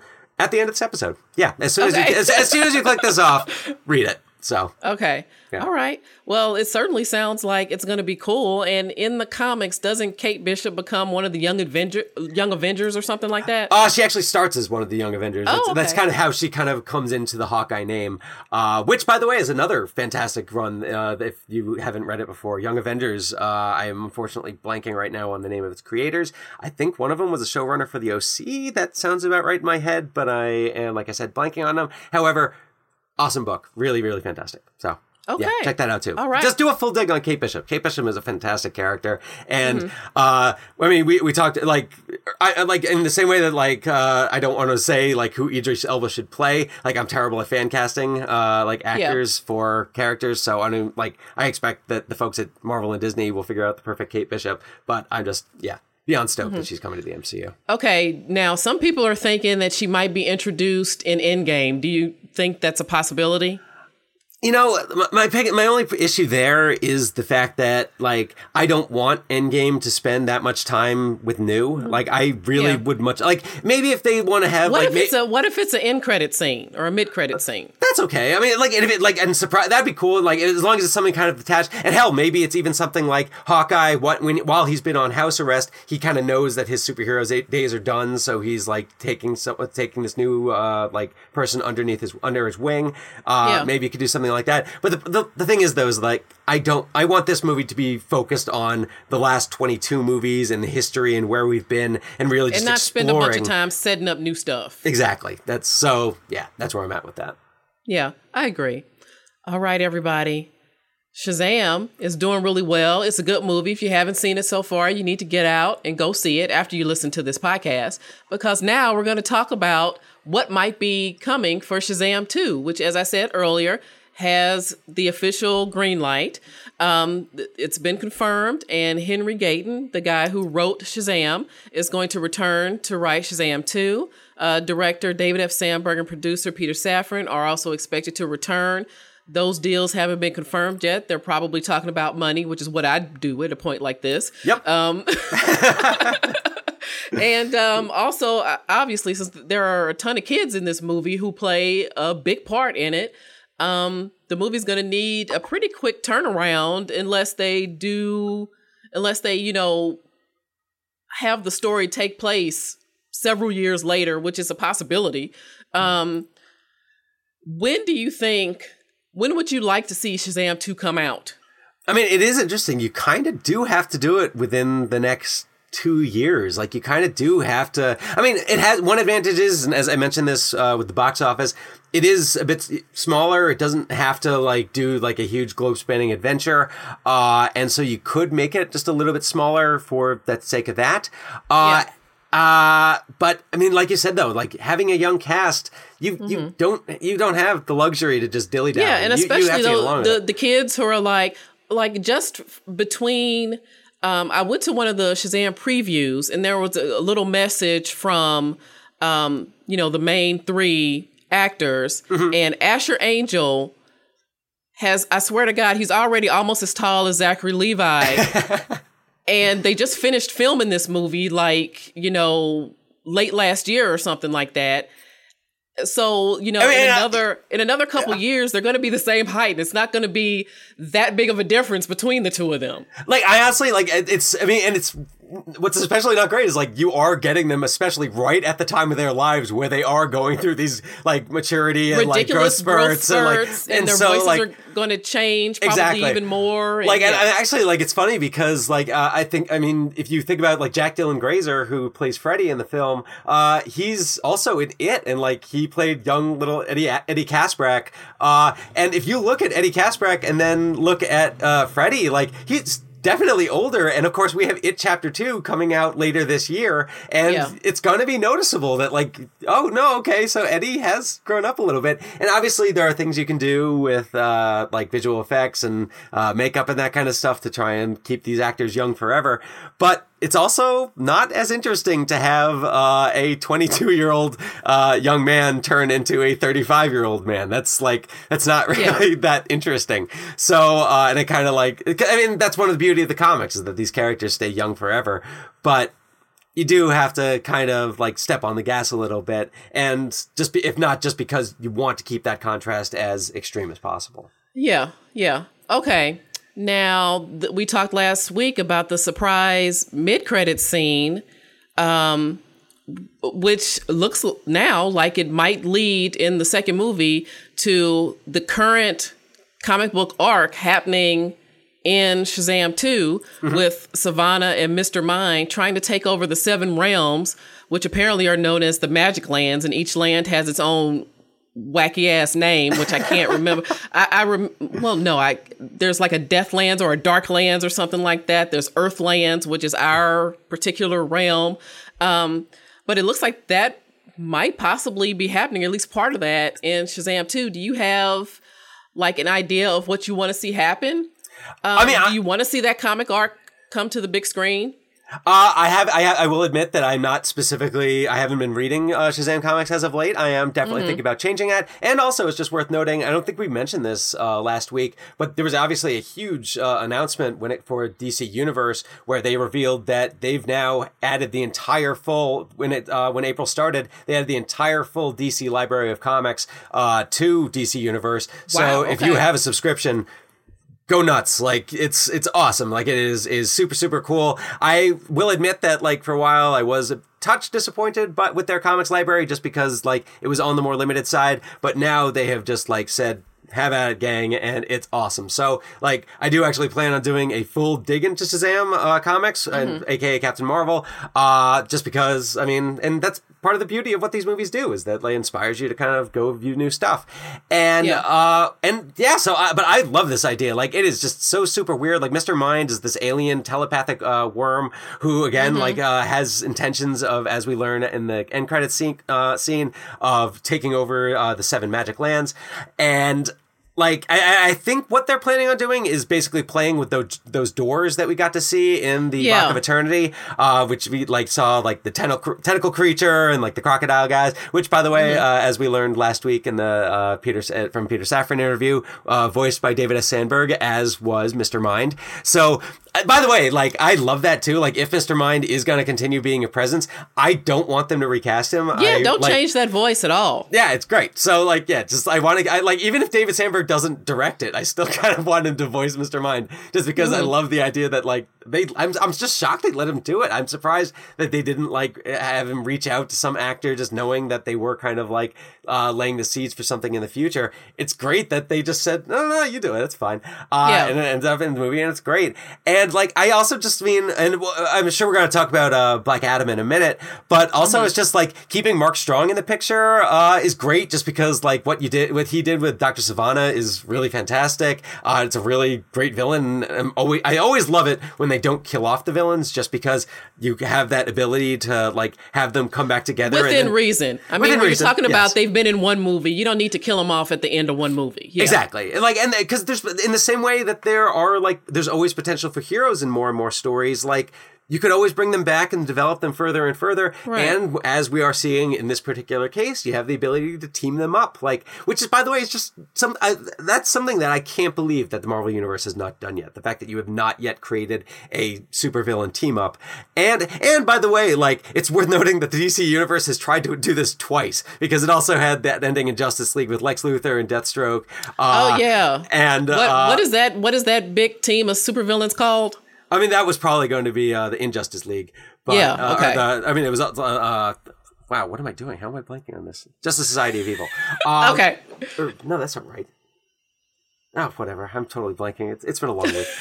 at the end of this episode. Yeah, as soon Okay. as you as, as soon as you click this off, read it. So Okay. Yeah. All right. Well, it certainly sounds like it's going to be cool. And in the comics, doesn't Kate Bishop become one of the young Avenger, young Avengers or something like that? Uh, she actually starts as one of the Young Avengers. Oh, that's, okay. that's kind of how she kind of comes into the Hawkeye name, uh, which, by the way, is another fantastic run. Uh, if you haven't read it before, Young Avengers. Uh, I am unfortunately blanking right now on the name of its creators. I think one of them was a showrunner for the O C. That sounds about right in my head, but I am, like I said, blanking on them. However, awesome book. Really, really fantastic. So. Okay. Yeah, check that out too. All right. Just do a full dig on Kate Bishop. Kate Bishop is a fantastic character, and Mm-hmm. uh, I mean, we, we talked like I I- like in the same way that like uh, I don't want to say like who Idris Elba should play. Like I'm terrible at fan casting, uh, like actors for characters. So I mean, like I expect that the folks at Marvel and Disney will figure out the perfect Kate Bishop. But I'm just yeah beyond stoked Mm-hmm. that she's coming to the M C U. Okay. Now, some people are thinking that she might be introduced in Endgame. Do you think that's a possibility? You know, my my my only issue there is the fact that, like, I don't want Endgame to spend that much time with New. Like, I really Yeah. would much like maybe if they want to have What like if ma- it's a what if it's an end credit scene or a mid credit scene? that's okay. I mean, like, and if it like and surprise that'd be cool. Like, as long as it's something kind of attached. And hell, maybe it's even something like Hawkeye. What when while he's been on house arrest, he kind of knows that his superheroes eight days are done, so he's like taking so taking this new uh like person underneath his under his wing. Uh, Yeah. Maybe you could do something like that. But the, the the thing is, though, is like I don't. I want this movie to be focused on the last twenty-two movies and the history and where we've been, and really just And not exploring. spend a bunch of time setting up new stuff. Exactly. That's so. Yeah, that's where I'm at with that. Yeah, I agree. All right, everybody. Shazam is doing really well. It's a good movie. If you haven't seen it so far, you need to get out and go see it after you listen to this podcast, because now we're going to talk about what might be coming for Shazam two, which, as I said earlier, has the official green light. Um, it's been confirmed, and Henry Gayton, the guy who wrote Shazam, is going to return to write Shazam two. Uh, director David F. Sandberg and producer Peter Safran are also expected to return. Those deals haven't been confirmed yet. They're probably talking about money, which is what I'd do at a point like this. Yep. Um, and um, also, uh, obviously, since there are a ton of kids in this movie who play a big part in it, um, the movie's going to need a pretty quick turnaround unless they do, unless they, you know, have the story take place several years later, which is a possibility. Um, when do you think, when would you like to see Shazam two come out? I mean, it is interesting. You kind of do have to do it within the next two years. Like, you kind of do have to. I mean, it has one advantage is, and as I mentioned this uh, with the box office, it is a bit smaller. It doesn't have to like do like a huge globe spanning adventure. Uh, and so you could make it just a little bit smaller for the sake of that. Uh, Yeah. Uh, but I mean, like you said, though, like having a young cast, you, Mm-hmm. you don't, you don't have the luxury to just dilly dally. Yeah, and You- you especially have to get the, along with the it. the kids who are like like just between. Um, I went to one of the Shazam previews, and there was a, a little message from um, you know, the main three actors, Mm-hmm. and Asher Angel has, I swear to God, he's already almost as tall as Zachary Levi. And they just finished filming this movie, like, you know, late last year or something like that. So, you know, I mean, in I- another in another couple years, they're going to be the same height. And it's not going to be that big of a difference between the two of them. Like, I honestly, like, it- it's, I mean, and it's, what's especially not great is, like, you are getting them, especially right at the time of their lives where they are going through these, like, maturity and, like, growth Ridiculous growth spurts. and, like, spurts, and, and their so, voices like, are going to change probably Exactly. even more. And like, and, yeah. and actually, like, it's funny because, like, uh, I think, I mean, if you think about, like, Jack Dylan Grazer, who plays Freddy in the film, uh, he's also in It, and, like, he played young little Eddie, Eddie Kasprak. Uh, and if you look at Eddie Kasprak and then look at, uh, Freddy, like, he's definitely older, and of course we have It Chapter two coming out later this year, and Yeah. it's going to be noticeable that, like, oh no, okay, so Eddie has grown up a little bit. And obviously there are things you can do with uh like visual effects and uh makeup and that kind of stuff to try and keep these actors young forever, but it's also not as interesting to have uh, a twenty-two year old uh, young man turn into a thirty-five year old man. That's like, that's not really Yeah. that interesting. So, uh, and it kind of like, I mean, that's one of the beauty of the comics is that these characters stay young forever. But you do have to kind of like step on the gas a little bit, and just be, if not just because you want to keep that contrast as extreme as possible. Yeah, yeah. Okay. Now, th- we talked last week about the surprise mid-credit scene, um, which looks now like it might lead in the second movie to the current comic book arc happening in Shazam two, mm-hmm. with Sivana and Mister Mind trying to take over the seven realms, which apparently are known as the Magic Lands, and each land has its own wacky ass name, which I can't remember. I, I rem- well, no, I there's like a Deathlands or a Darklands or something like that. There's Earthlands, which is our particular realm. Um, but it looks like that might possibly be happening, at least part of that in Shazam two. Do you have like an idea of what you want to see happen? Um, I mean, I, do you want to see that comic arc come to the big screen? Uh, I have, I have, I will admit that I'm not specifically, I haven't been reading uh, Shazam comics as of late. I am definitely mm-hmm. thinking about changing that. And also, it's just worth noting, I don't think we mentioned this uh, last week, but there was obviously a huge uh, announcement when it for D C Universe where they revealed that they've now added the entire full, when it uh, when April started, they added the entire full D C library of comics uh, to D C Universe. So wow, okay. if you have a subscription, go nuts. Like, it's it's awesome. Like, it is is super, super cool. I will admit that, like, for a while I was a touch disappointed but with their comics library just because, like, it was on the more limited side. But now they have just, like, said, have at it, gang, and it's awesome. So, like, I do actually plan on doing a full dig into Shazam uh, comics, mm-hmm. and aka Captain Marvel, uh, just because, I mean, and that's part of the beauty of what these movies do, is that, like, inspires you to kind of go view new stuff. And, yeah. uh, and yeah, so, I, but I love this idea. Like, it is just so super weird. Like, Mister Mind is this alien telepathic, uh, worm who, again, mm-hmm. like, uh, has intentions of, as we learn in the end credits scene, uh, scene of taking over, uh, the seven magic lands. And, like, I, I think what they're planning on doing is basically playing with those those doors that we got to see in the yeah. Rock of Eternity, uh, which we, like, saw, like, the tentacle, tentacle creature and, like, the crocodile guys, which, by the way, mm-hmm. uh, as we learned last week in the uh, Peter from Peter Safran interview, uh, voiced by David S. Sandberg, as was Mister Mind. So, by the way, like, I love that, too. Like, if Mister Mind is going to continue being a presence, I don't want them to recast him. Yeah, I, don't like, change that voice at all. Yeah, it's great. So, like, yeah, just, I want to, I, like, even if David Sandberg doesn't direct it, I still kind of want him to voice Mister Mind, just because mm-hmm. I love the idea that, like, they, I'm, I'm just shocked they let him do it. I'm surprised that they didn't, like, have him reach out to some actor, just knowing that they were kind of, like, uh, laying the seeds for something in the future. It's great that they just said, no, no, no, you do it. It's fine. Uh, yeah. And it ends up in the movie, and it's great. And, like, I also just mean, and I'm sure we're going to talk about uh, Black Adam in a minute, but also mm-hmm. it's just, like, keeping Mark Strong in the picture uh, is great, just because, like, what you did, what he did with Doctor Sivana is really fantastic. Uh, it's a really great villain. I'm always, I always love it when they don't kill off the villains, just because you have that ability to, like, have them come back together. Within and then, reason. I mean, when you're talking about yes. they've been in one movie, you don't need to kill them off at the end of one movie. Yeah. Exactly. Like, and because there's, in the same way that there are, like, there's always potential for heroes in more and more stories, like, you could always bring them back and develop them further and further. Right. And as we are seeing in this particular case, you have the ability to team them up. Like, which is, by the way, is just some, I, that's something that I can't believe that the Marvel Universe has not done yet. The fact that you have not yet created a supervillain team up. And, and by the way, like, it's worth noting that the D C Universe has tried to do this twice, because it also had that ending in Justice League with Lex Luthor and Deathstroke. Uh, oh, yeah. And, what, uh, what is that? What is that big team of supervillains called? I mean, that was probably going to be uh, the Injustice League. But, yeah, okay. Uh, the, I mean, it was, uh, uh, wow, what am I doing? How am I blanking on this? Justice Society of Evil. Um, okay. Or, no, that's not right. Oh, whatever. I'm totally blanking. It's, it's been a long week.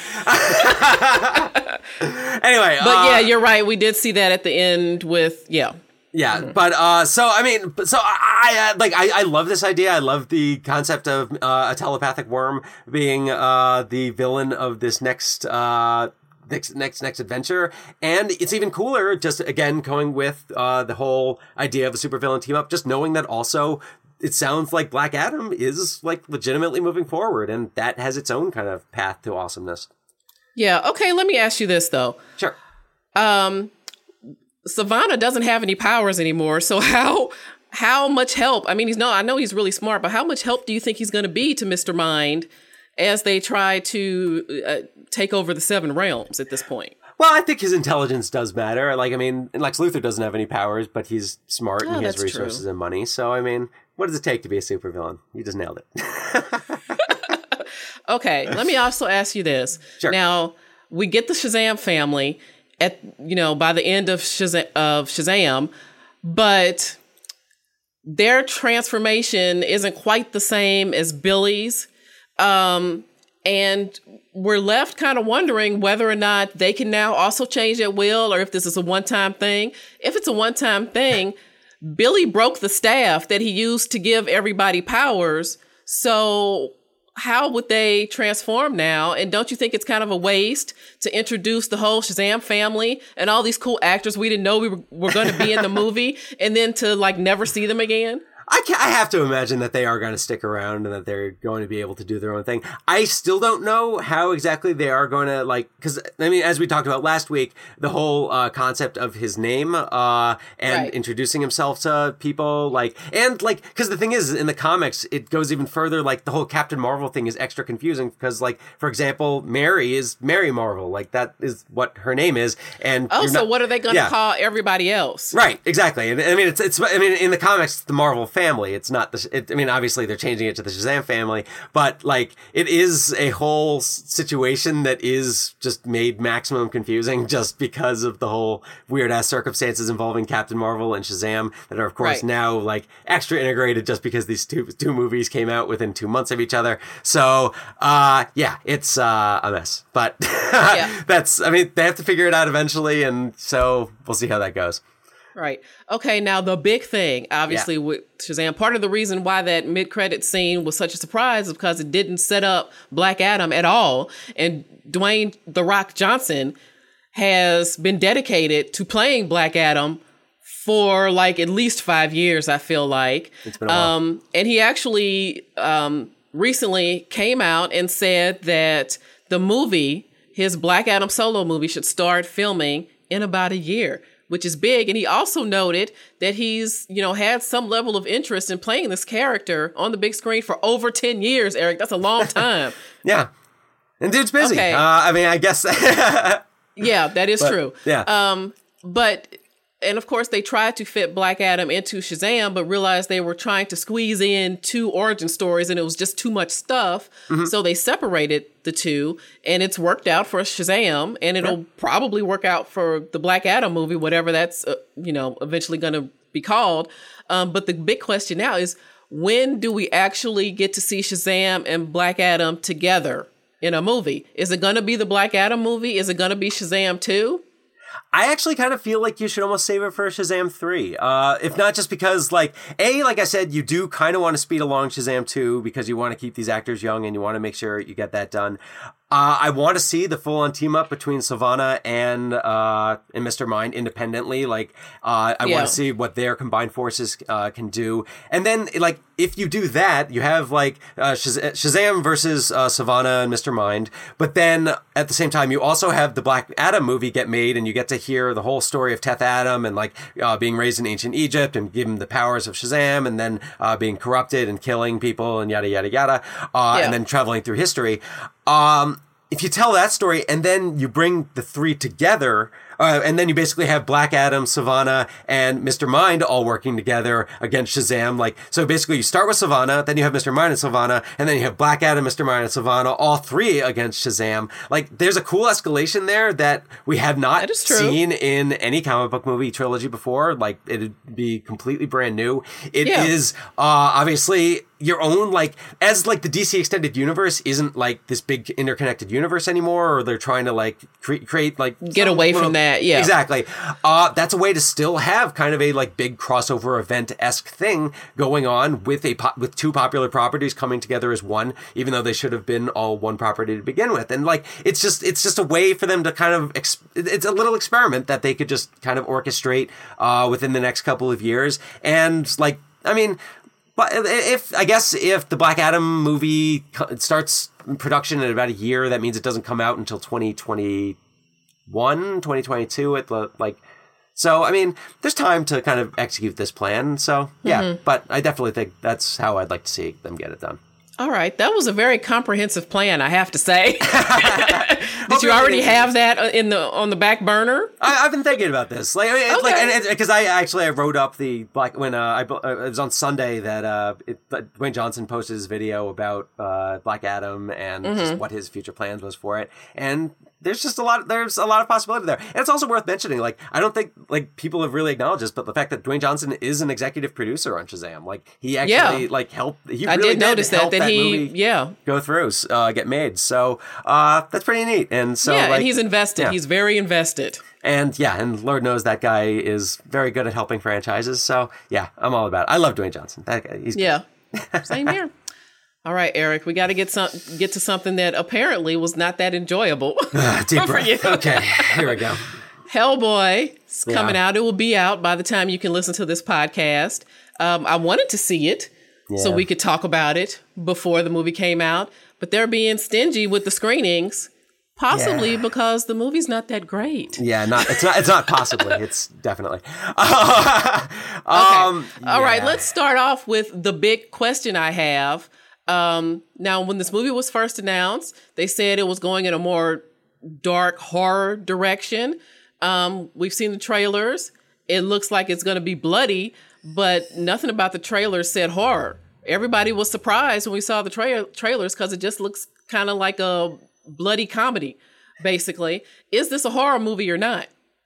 Anyway. But uh, yeah, you're right. We did see that at the end with, yeah. Yeah, mm-hmm. but uh, so I mean, so I, I like I, I love this idea. I love the concept of uh, a telepathic worm being uh, the villain of this next uh, next next next adventure, and it's even cooler. Just again going with uh, the whole idea of a supervillain team up. Just knowing that also, it sounds like Black Adam is, like, legitimately moving forward, and that has its own kind of path to awesomeness. Yeah. Okay. Let me ask you this though. Sure. Um. Sivana doesn't have any powers anymore, so how how much help? I mean, he's no, I know he's really smart, but how much help do you think he's going to be to Mister Mind as they try to uh, take over the seven realms at this point? Well, I think his intelligence does matter. Like, I mean, Lex Luthor doesn't have any powers, but he's smart and Oh, he has that's resources true. and money. So, I mean, what does it take to be a supervillain? You just nailed it. Okay, let me also ask you this. Sure. Now, we get the Shazam family at, you know, by the end of Shazam, of Shazam, but their transformation isn't quite the same as Billy's. Um, and we're left kind of wondering whether or not they can now also change at will or if this is a one-time thing. If it's a one-time thing, Billy broke the staff that he used to give everybody powers. So how would they transform now? And don't you think it's kind of a waste to introduce the whole Shazam family and all these cool actors we didn't know we were, were going to be in the movie and then to like never see them again? I, can, I have to imagine that they are going to stick around and that they're going to be able to do their own thing. I still don't know how exactly they are going to, like, because, I mean, as we talked about last week, the whole uh, concept of his name uh, and Right. introducing himself to people, like, and, like, because the thing is, in the comics, it goes even further, like, the whole Captain Marvel thing is extra confusing because, like, for example, Mary is Mary Marvel. Like, that is what her name is. And Oh, you're so not- what are they going to yeah. call everybody else? Right, exactly. And I mean, it's it's. I mean, in the comics, it's the Marvel family. It's not the. It, I mean, obviously, they're changing it to the Shazam family, but like, it is a whole s- situation that is just made maximum confusing just because of the whole weird ass circumstances involving Captain Marvel and Shazam that are, of course, Right. now like extra integrated just because these two two movies came out within two months of each other. So, uh, yeah, it's uh, a mess. But Yeah. that's. I mean, they have to figure it out eventually, and so we'll see how that goes. Right. Okay, now the big thing, obviously, Yeah. with Shazam, part of the reason why that mid-credit scene was such a surprise is because it didn't set up Black Adam at all. And Dwayne "The Rock" Johnson has been dedicated to playing Black Adam for like at least five years, I feel like. It's been a while. Um, and he actually um, recently came out and said that the movie, his Black Adam solo movie, should start filming in about a year, which is big. And he also noted that he's, you know, had some level of interest in playing this character on the big screen for over ten years, Eric. That's a long time. Yeah. And dude's busy. Okay. Uh, I mean, I guess. Yeah, that is But, true. yeah. Um, but, and of course, they tried to fit Black Adam into Shazam, but realized they were trying to squeeze in two origin stories and it was just too much stuff. Mm-hmm. So they separated the two and it's worked out for Shazam and it'll Yeah. probably work out for the Black Adam movie, whatever that's, uh, you know, eventually going to be called. Um, but the big question now is, when do we actually get to see Shazam and Black Adam together in a movie? Is it going to be the Black Adam movie? Is it going to be Shazam two? I actually kind of feel like you should almost save it for Shazam three. Uh, if not just because, like, A, like I said, you do kind of want to speed along Shazam two because you want to keep these actors young and you want to make sure you get that done. Uh, I want to see the full-on team-up between Sivana and uh, and Mister Mind independently. Like, uh, I Yeah. want to see what their combined forces uh, can do. And then, like, if you do that, you have, like, uh, Shaz- Shazam versus uh, Sivana and Mister Mind. But then, at the same time, you also have the Black Adam movie get made, and you get to hear the whole story of Teth Adam and, like, uh, being raised in ancient Egypt and given the powers of Shazam and then uh, being corrupted and killing people and yada, yada, yada. Uh, Yeah. And then traveling through history. Um, if you tell that story and then you bring the three together, uh, and then you basically have Black Adam, Sivana, and Mister Mind all working together against Shazam. Like, so basically you start with Sivana, then you have Mister Mind and Sivana, and then you have Black Adam, Mister Mind, and Sivana, all three against Shazam. Like, there's a cool escalation there that we have not That is true. seen in any comic book movie trilogy before. Like, it'd be completely brand new. It Yeah. is, uh, obviously your own, like, as like the D C extended universe isn't like this big interconnected universe anymore, or they're trying to like cre- create like Get some away from that, yeah. exactly. Uh, that's a way to still have kind of a like big crossover event esque thing going on with a po- with two popular properties coming together as one, even though they should have been all one property to begin with. And like it's just it's just a way for them to kind of ex- it's a little experiment that they could just kind of orchestrate uh, within the next couple of years. And like I mean. But if I guess if the Black Adam movie co- starts production in about a year, that means it doesn't come out until twenty twenty-one, twenty twenty-two at the like. So I mean, there's time to kind of execute this plan. So yeah, Mm-hmm. but I definitely think that's how I'd like to see them get it done. All right, that was a very comprehensive plan, I have to say. Did you already have that in the on the back burner? I, I've been thinking about this, like, I mean, okay. like, and because I actually I wrote up the like when uh, I uh, it was on Sunday that uh, it, Dwayne Johnson posted his video about uh, Black Adam and mm-hmm. just what his future plans was for it, and there's just a lot. There's a lot of possibility there, and it's also worth mentioning. Like, I don't think like people have really acknowledged this, but the fact that Dwayne Johnson is an executive producer on Shazam, like he actually yeah. like helped. He I really did notice did that that, that he yeah go through uh, get made. So uh, that's pretty neat. And so yeah, like, and he's invested. Yeah. He's very invested. And yeah, and Lord knows that guy is very good at helping franchises. So yeah, I'm all about it. I love Dwayne Johnson. That guy, he's yeah, same here. All right, Eric, we got to get some get to something that apparently was not that enjoyable Deep for you. Okay, here we go. Hellboy is yeah. coming out. It will be out by the time you can listen to this podcast. Um, I wanted to see it yeah. so we could talk about it before the movie came out, but they're being stingy with the screenings, possibly yeah. because the movie's not that great. Yeah, not it's not it's not possibly. It's definitely. um, okay. All yeah. right, let's start off with the big question I have. Um, now, when this movie was first announced, they said it was going in a more dark horror direction. Um, we've seen the trailers. It looks like it's going to be bloody, but nothing about the trailers said horror. Everybody was surprised when we saw the tra- trailers because it just looks kind of like a bloody comedy, basically. Is this a horror movie or not?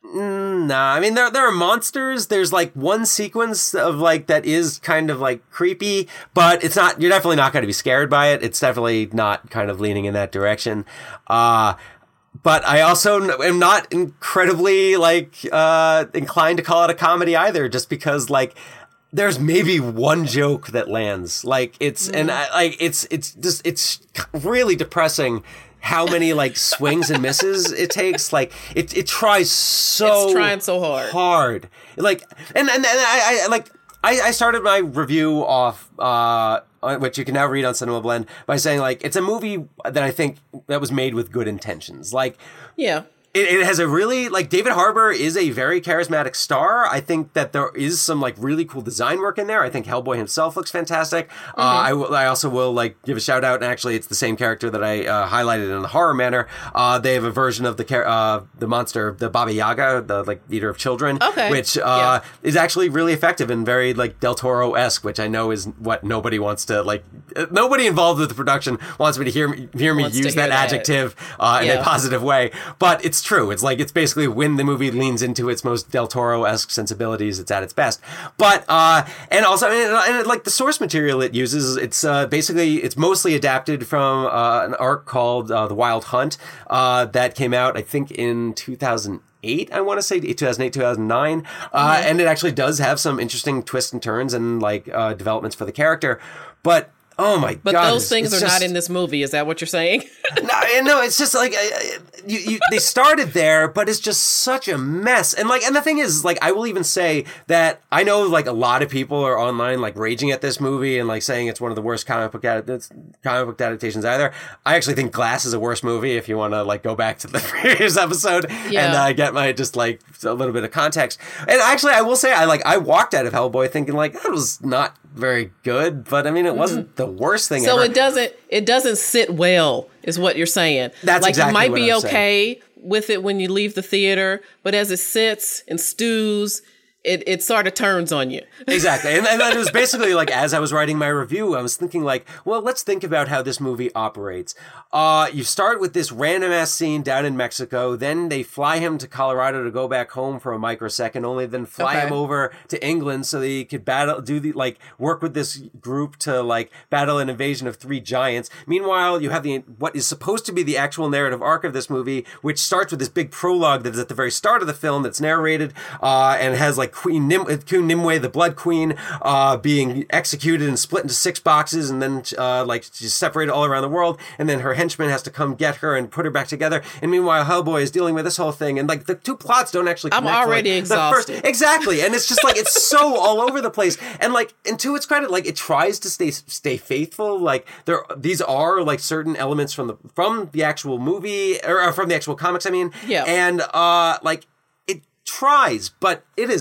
Mm, nah, I mean, there there are monsters. There's like one sequence of like that is kind of like creepy, but it's not, you're definitely not going to be scared by it. It's definitely not kind of leaning in that direction. Uh, but I also am not incredibly like uh, inclined to call it a comedy either, just because like there's maybe one joke that lands. Like it's, mm. and I, like it's, it's just, it's really depressing how many like swings and misses it takes. Like it, it tries so it's trying so hard, hard. Like, and, and, and I, I like, I, I started my review off, uh, which you can now read on Cinema Blend, by saying like, it's a movie that I think that was made with good intentions. Like, yeah. It, it has a really, like, David Harbour is a very charismatic star. I think that there is some, like, really cool design work in there. I think Hellboy himself looks fantastic. Mm-hmm. Uh, I, w- I also will, like, give a shout out, and actually it's the same character that I uh, highlighted in the horror manner. Uh, they have a version of the char- uh, the monster, the Baba Yaga, the, like, eater of children, okay. which uh, yeah. is actually really effective and very, like, Del Toro-esque, which I know is what nobody wants to, like, nobody involved with the production wants me to hear me, hear me use hear that, that adjective uh, in yeah. a positive way. But it's true. It's like, it's basically when the movie leans into its most Del Toro-esque sensibilities, it's at its best. But, uh, and also, and, and like the source material it uses, it's uh, basically, it's mostly adapted from uh, an arc called uh, The Wild Hunt uh, that came out, I think, in two thousand eight, I want to say, two thousand eight, two thousand nine. Uh, mm-hmm. And it actually does have some interesting twists and turns and like uh, developments for the character. But oh my but God. But those things it's are just, not in this movie. Is that what you're saying? no, no, it's just like, uh, you, you, they started there, but it's just such a mess. And like, and the thing is, like, I will even say that I know like a lot of people are online, like raging at this movie and like saying it's one of the worst comic book, ad- comic book adaptations either. I actually think Glass is a worse movie if you want to like go back to the previous episode yeah. and uh, get my, just like a little bit of context. And actually, I will say, I like, I walked out of Hellboy thinking like, that was not very good, but I mean, it mm-hmm. wasn't the worst thing so ever. it doesn't it doesn't sit well, is what you're saying. That's like exactly you might what be I'm okay saying. With it when you leave the theater, but as it sits and stews, it, it sort of turns on you. Exactly. And, and it was basically like, as I was writing my review, I was thinking like, well, let's think about how this movie operates. Uh, you start with this random ass scene down in Mexico. Then they fly him to Colorado to go back home for a microsecond, only then fly okay. him over to England so that he could battle, do the, like, work with this group to like battle an invasion of three giants. Meanwhile, you have the, what is supposed to be the actual narrative arc of this movie, which starts with this big prologue that is at the very start of the film that's narrated, uh, and has like Queen, Nim- Queen Nimue, the Blood Queen, uh, being executed and split into six boxes, and then uh, like she's separated all around the world, and then her henchman has to come get her and put her back together. And meanwhile, Hellboy is dealing with this whole thing, and like the two plots don't actually connect. I'm already like, exhausted. First, exactly, and it's just like it's so all over the place. And like, and to its credit, like it tries to stay stay faithful. Like there, these are like certain elements from the from the actual movie or, or from the actual comics. I mean, yeah, and uh, like. tries, but it is an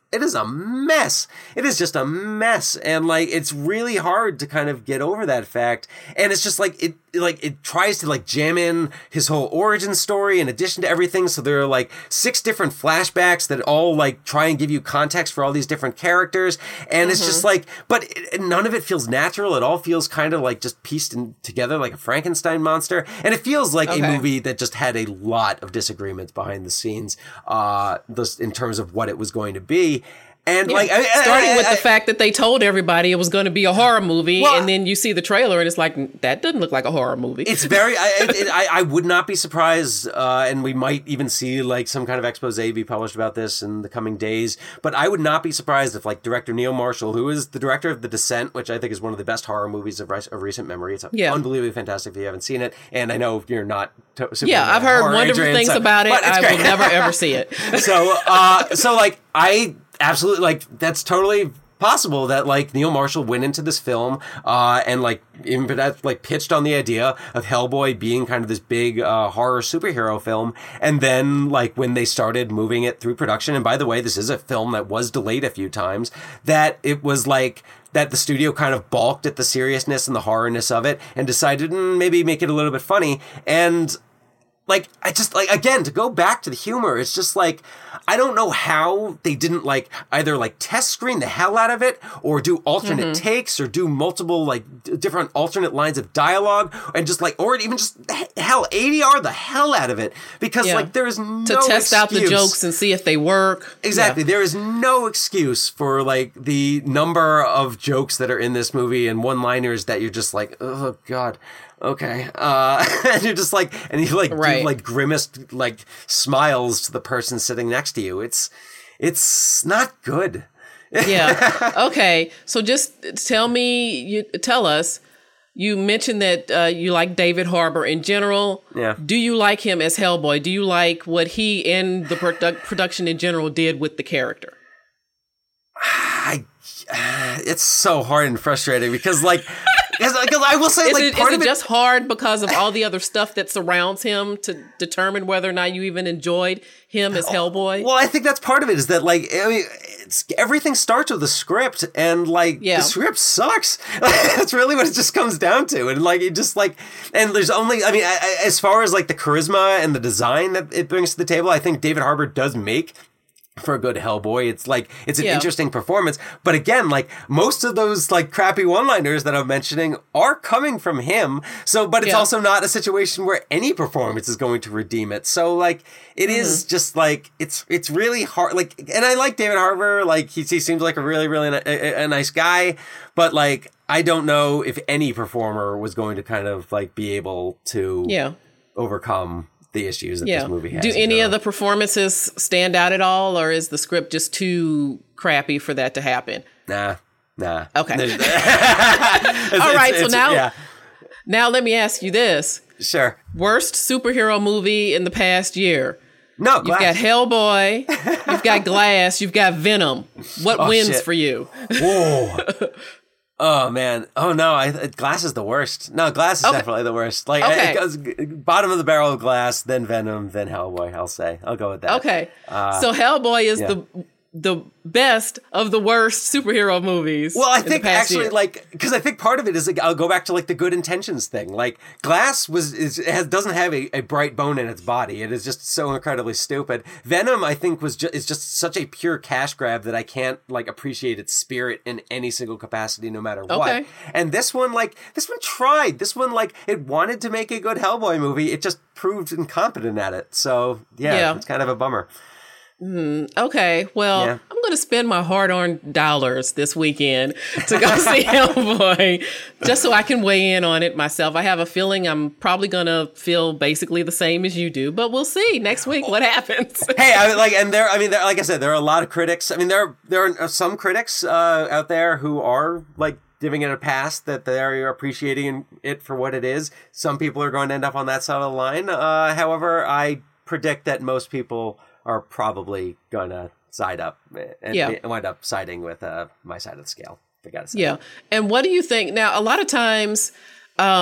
it is a mess. It is just a mess. And like, it's really hard to kind of get over that fact. And it's just like, it, like, it tries to like jam in his whole origin story in addition to everything. So there are like six different flashbacks that all like try and give you context for all these different characters. And mm-hmm. it's just like, but it, none of it feels natural. It all feels kind of like just pieced in, together like a Frankenstein monster. And it feels like okay. a movie that just had a lot of disagreements behind the scenes, uh, this, in terms of what it was going to be. And yeah. like, I, starting I, I, with I, the fact that they told everybody it was going to be a horror movie, well, and then you see the trailer, and it's like that doesn't look like a horror movie. It's very. I, it, I, I would not be surprised, uh, and we might even see like some kind of expose be published about this in the coming days. But I would not be surprised if like director Neil Marshall, who is the director of The Descent, which I think is one of the best horror movies of, of recent memory. It's yeah. unbelievably fantastic if you haven't seen it, and I know you're not. To, super yeah, I've heard wonderful Adrian, things so, about it. I great. will never ever see it. so, uh, so like I. Absolutely, like that's totally possible that like Neil Marshall went into this film uh, and like even like pitched on the idea of Hellboy being kind of this big uh, horror superhero film, and then like when they started moving it through production, and by the way, this is a film that was delayed a few times, that it was like. That the studio kind of balked at the seriousness and the horrorness of it and decided mm, maybe make it a little bit funny. And like, I just like, again, to go back to the humor, it's just like, I don't know how they didn't like either like test screen the hell out of it or do alternate mm-hmm. takes or do multiple like d- different alternate lines of dialogue and just like, or even just hell, A D R the hell out of it because yeah. like there is no to test excuse. out the jokes and see if they work. Exactly. Yeah. There is no excuse for like the number of jokes that are in this movie and one-liners that you're just like, oh God. Okay. Uh, and you're just like, and you like, right. do like grimaced like smiles to the person sitting next to you. It's, it's not good. yeah. Okay. So just tell me, you tell us, you mentioned that uh, you like David Harbour in general. Yeah. Do you like him as Hellboy? Do you like what he and the produ- production in general did with the character? I, it's so hard and frustrating because like, Because I will say, is like, it, part is of it it just hard because of all the other stuff that surrounds him to determine whether or not you even enjoyed him as Hellboy? Well, I think that's part of it. Is that like, I mean, it's, everything starts with the script, and like yeah. the script sucks. That's really what it just comes down to, and like it just like, and there's only, I mean, I, I, as far as like the charisma and the design that it brings to the table, I think David Harbour does make. For a good Hellboy, it's like it's an yeah. interesting performance, but again, like most of those like crappy one-liners that I'm mentioning are coming from him. So, but it's yeah. also not a situation where any performance is going to redeem it. So, like it mm-hmm. is just like it's it's really hard. Like, and I like David Harbour. Like he, he seems like a really really a, a nice guy, but like I don't know if any performer was going to kind of like be able to yeah. overcome the issues that yeah. this movie has. Do any of the performances stand out at all, or is the script just too crappy for that to happen? Nah, nah. Okay. all it's, right, it's, so it's, now, yeah. now let me ask you this. Sure. Worst superhero movie in the past year? No, Glass. You've got Hellboy, you've got Glass, you've got Venom. What oh, wins shit. for you? Whoa. Oh man! Oh no! I Glass is the worst. No, Glass is okay. definitely the worst. Like okay. it goes bottom of the barrel of Glass, then Venom, then Hellboy. I'll say I'll go with that. Okay. Uh, so Hellboy is yeah. the the best of the worst superhero movies. Well, I think actually, year. like, because I think part of it is like, I'll go back to like the good intentions thing. Like Glass was is has doesn't have a, a bright bone in its body. It is just so incredibly stupid. Venom, I think, was just is just such a pure cash grab that I can't like appreciate its spirit in any single capacity, no matter what. Okay. And this one, like, this one tried. This one, like, it wanted to make a good Hellboy movie. It just proved incompetent at it. So yeah, yeah. it's kind of a bummer. Mm, okay, well, yeah. I'm going to spend my hard-earned dollars this weekend to go see Hellboy, just so I can weigh in on it myself. I have a feeling I'm probably going to feel basically the same as you do, but we'll see next week what happens. Hey, I mean, like, and there, I mean, there, like I said, there are a lot of critics. I mean, there, there are some critics uh, out there who are like giving it a pass, that they're appreciating it for what it is. Some people are going to end up on that side of the line. Uh, however, I predict that most people are probably gonna side up and yeah. wind up siding with uh, my side of the scale. I gotta say. Yeah. And what do you think? Now, a lot of times um,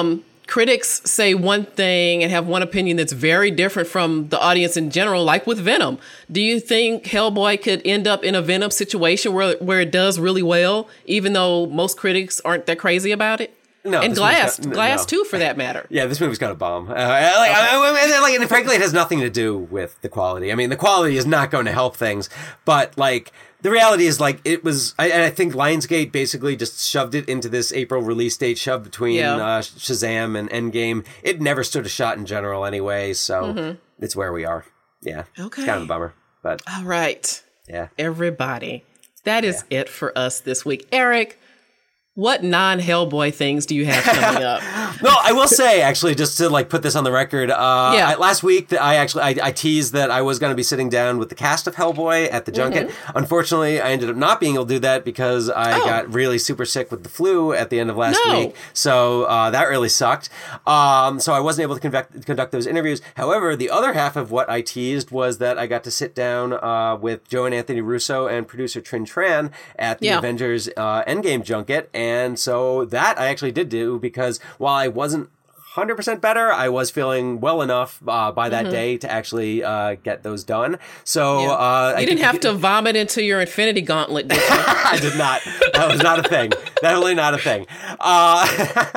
critics say one thing and have one opinion that's very different from the audience in general, like with Venom. Do you think Hellboy could end up in a Venom situation where where it does really well, even though most critics aren't that crazy about it? No, and Glass, got, no, Glass no. too, for that matter. Yeah, this movie's got a bomb. Uh, like, I, I, like, and frankly, it has nothing to do with the quality. I mean, the quality is not going to help things, but like the reality is, like it was. I, and I think Lionsgate basically just shoved it into this April release date, shoved between yeah. uh, Shazam and Endgame. It never stood a shot in general, anyway. So mm-hmm. it's where we are. Yeah, okay, it's kind of a bummer, but all right. Yeah, everybody, that is yeah. it for us this week, Eric. What non-Hellboy things do you have coming up? No, I will say, actually, just to like put this on the record, uh, yeah. I, last week I actually I, I teased that I was going to be sitting down with the cast of Hellboy at the junket. Mm-hmm. Unfortunately, I ended up not being able to do that because I oh. got really super sick with the flu at the end of last no. week. So uh, that really sucked. Um, so I wasn't able to conduct, conduct those interviews. However, the other half of what I teased was that I got to sit down uh, with Joe and Anthony Russo and producer Trin Tran at the yeah. Avengers uh, Endgame junket. And And so that I actually did do because while I wasn't one hundred percent better, I was feeling well enough uh, by that mm-hmm. day to actually uh, get those done. So yeah. uh, you I didn't have to vomit into your Infinity Gauntlet, did you? I did not. That was not a thing. Definitely not a thing. Uh,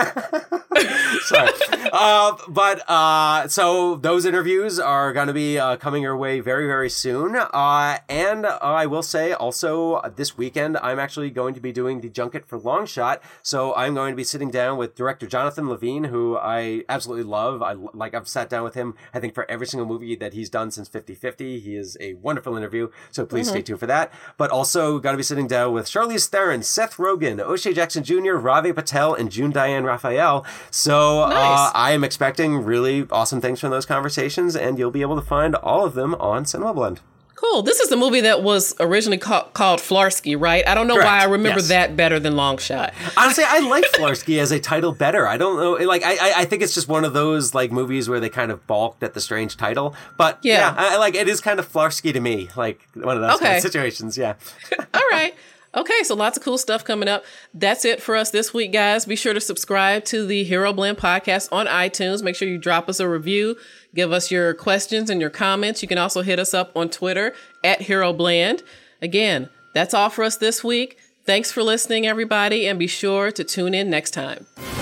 sorry. Uh, but uh, so those interviews are going to be uh, coming your way very, very soon. Uh, and uh, I will say also uh, this weekend, I'm actually going to be doing the junket for Longshot. So I'm going to be sitting down with director Jonathan Levine, who I absolutely love. I like I've sat down with him, I think, for every single movie that he's done since fifty fifty. He is a wonderful interview. So please mm-hmm. stay tuned for that. But also going to be sitting down with Charlize Theron, Seth Rogen, O'Shea Jackson Junior, Ravi Patel, and June Diane Raphael. So nice. uh, I am expecting really awesome things from those conversations, and you'll be able to find all of them on Cinema Blend. Cool. This is the movie that was originally ca- called Flarsky, right? I don't know Correct. why I remember yes. that better than Longshot. Honestly, I like Flarsky as a title better. I don't know. Like, I I think it's just one of those like movies where they kind of balked at the strange title. But yeah, yeah I, I like it is kind of Flarsky to me, like one of those okay. kind of situations. Yeah. All right. Okay, so lots of cool stuff coming up. That's it for us this week, guys. Be sure to subscribe to the Hero Blend podcast on iTunes. Make sure you drop us a review. Give us your questions and your comments. You can also hit us up on Twitter at Hero Blend. Again, that's all for us this week. Thanks for listening, everybody, and be sure to tune in next time.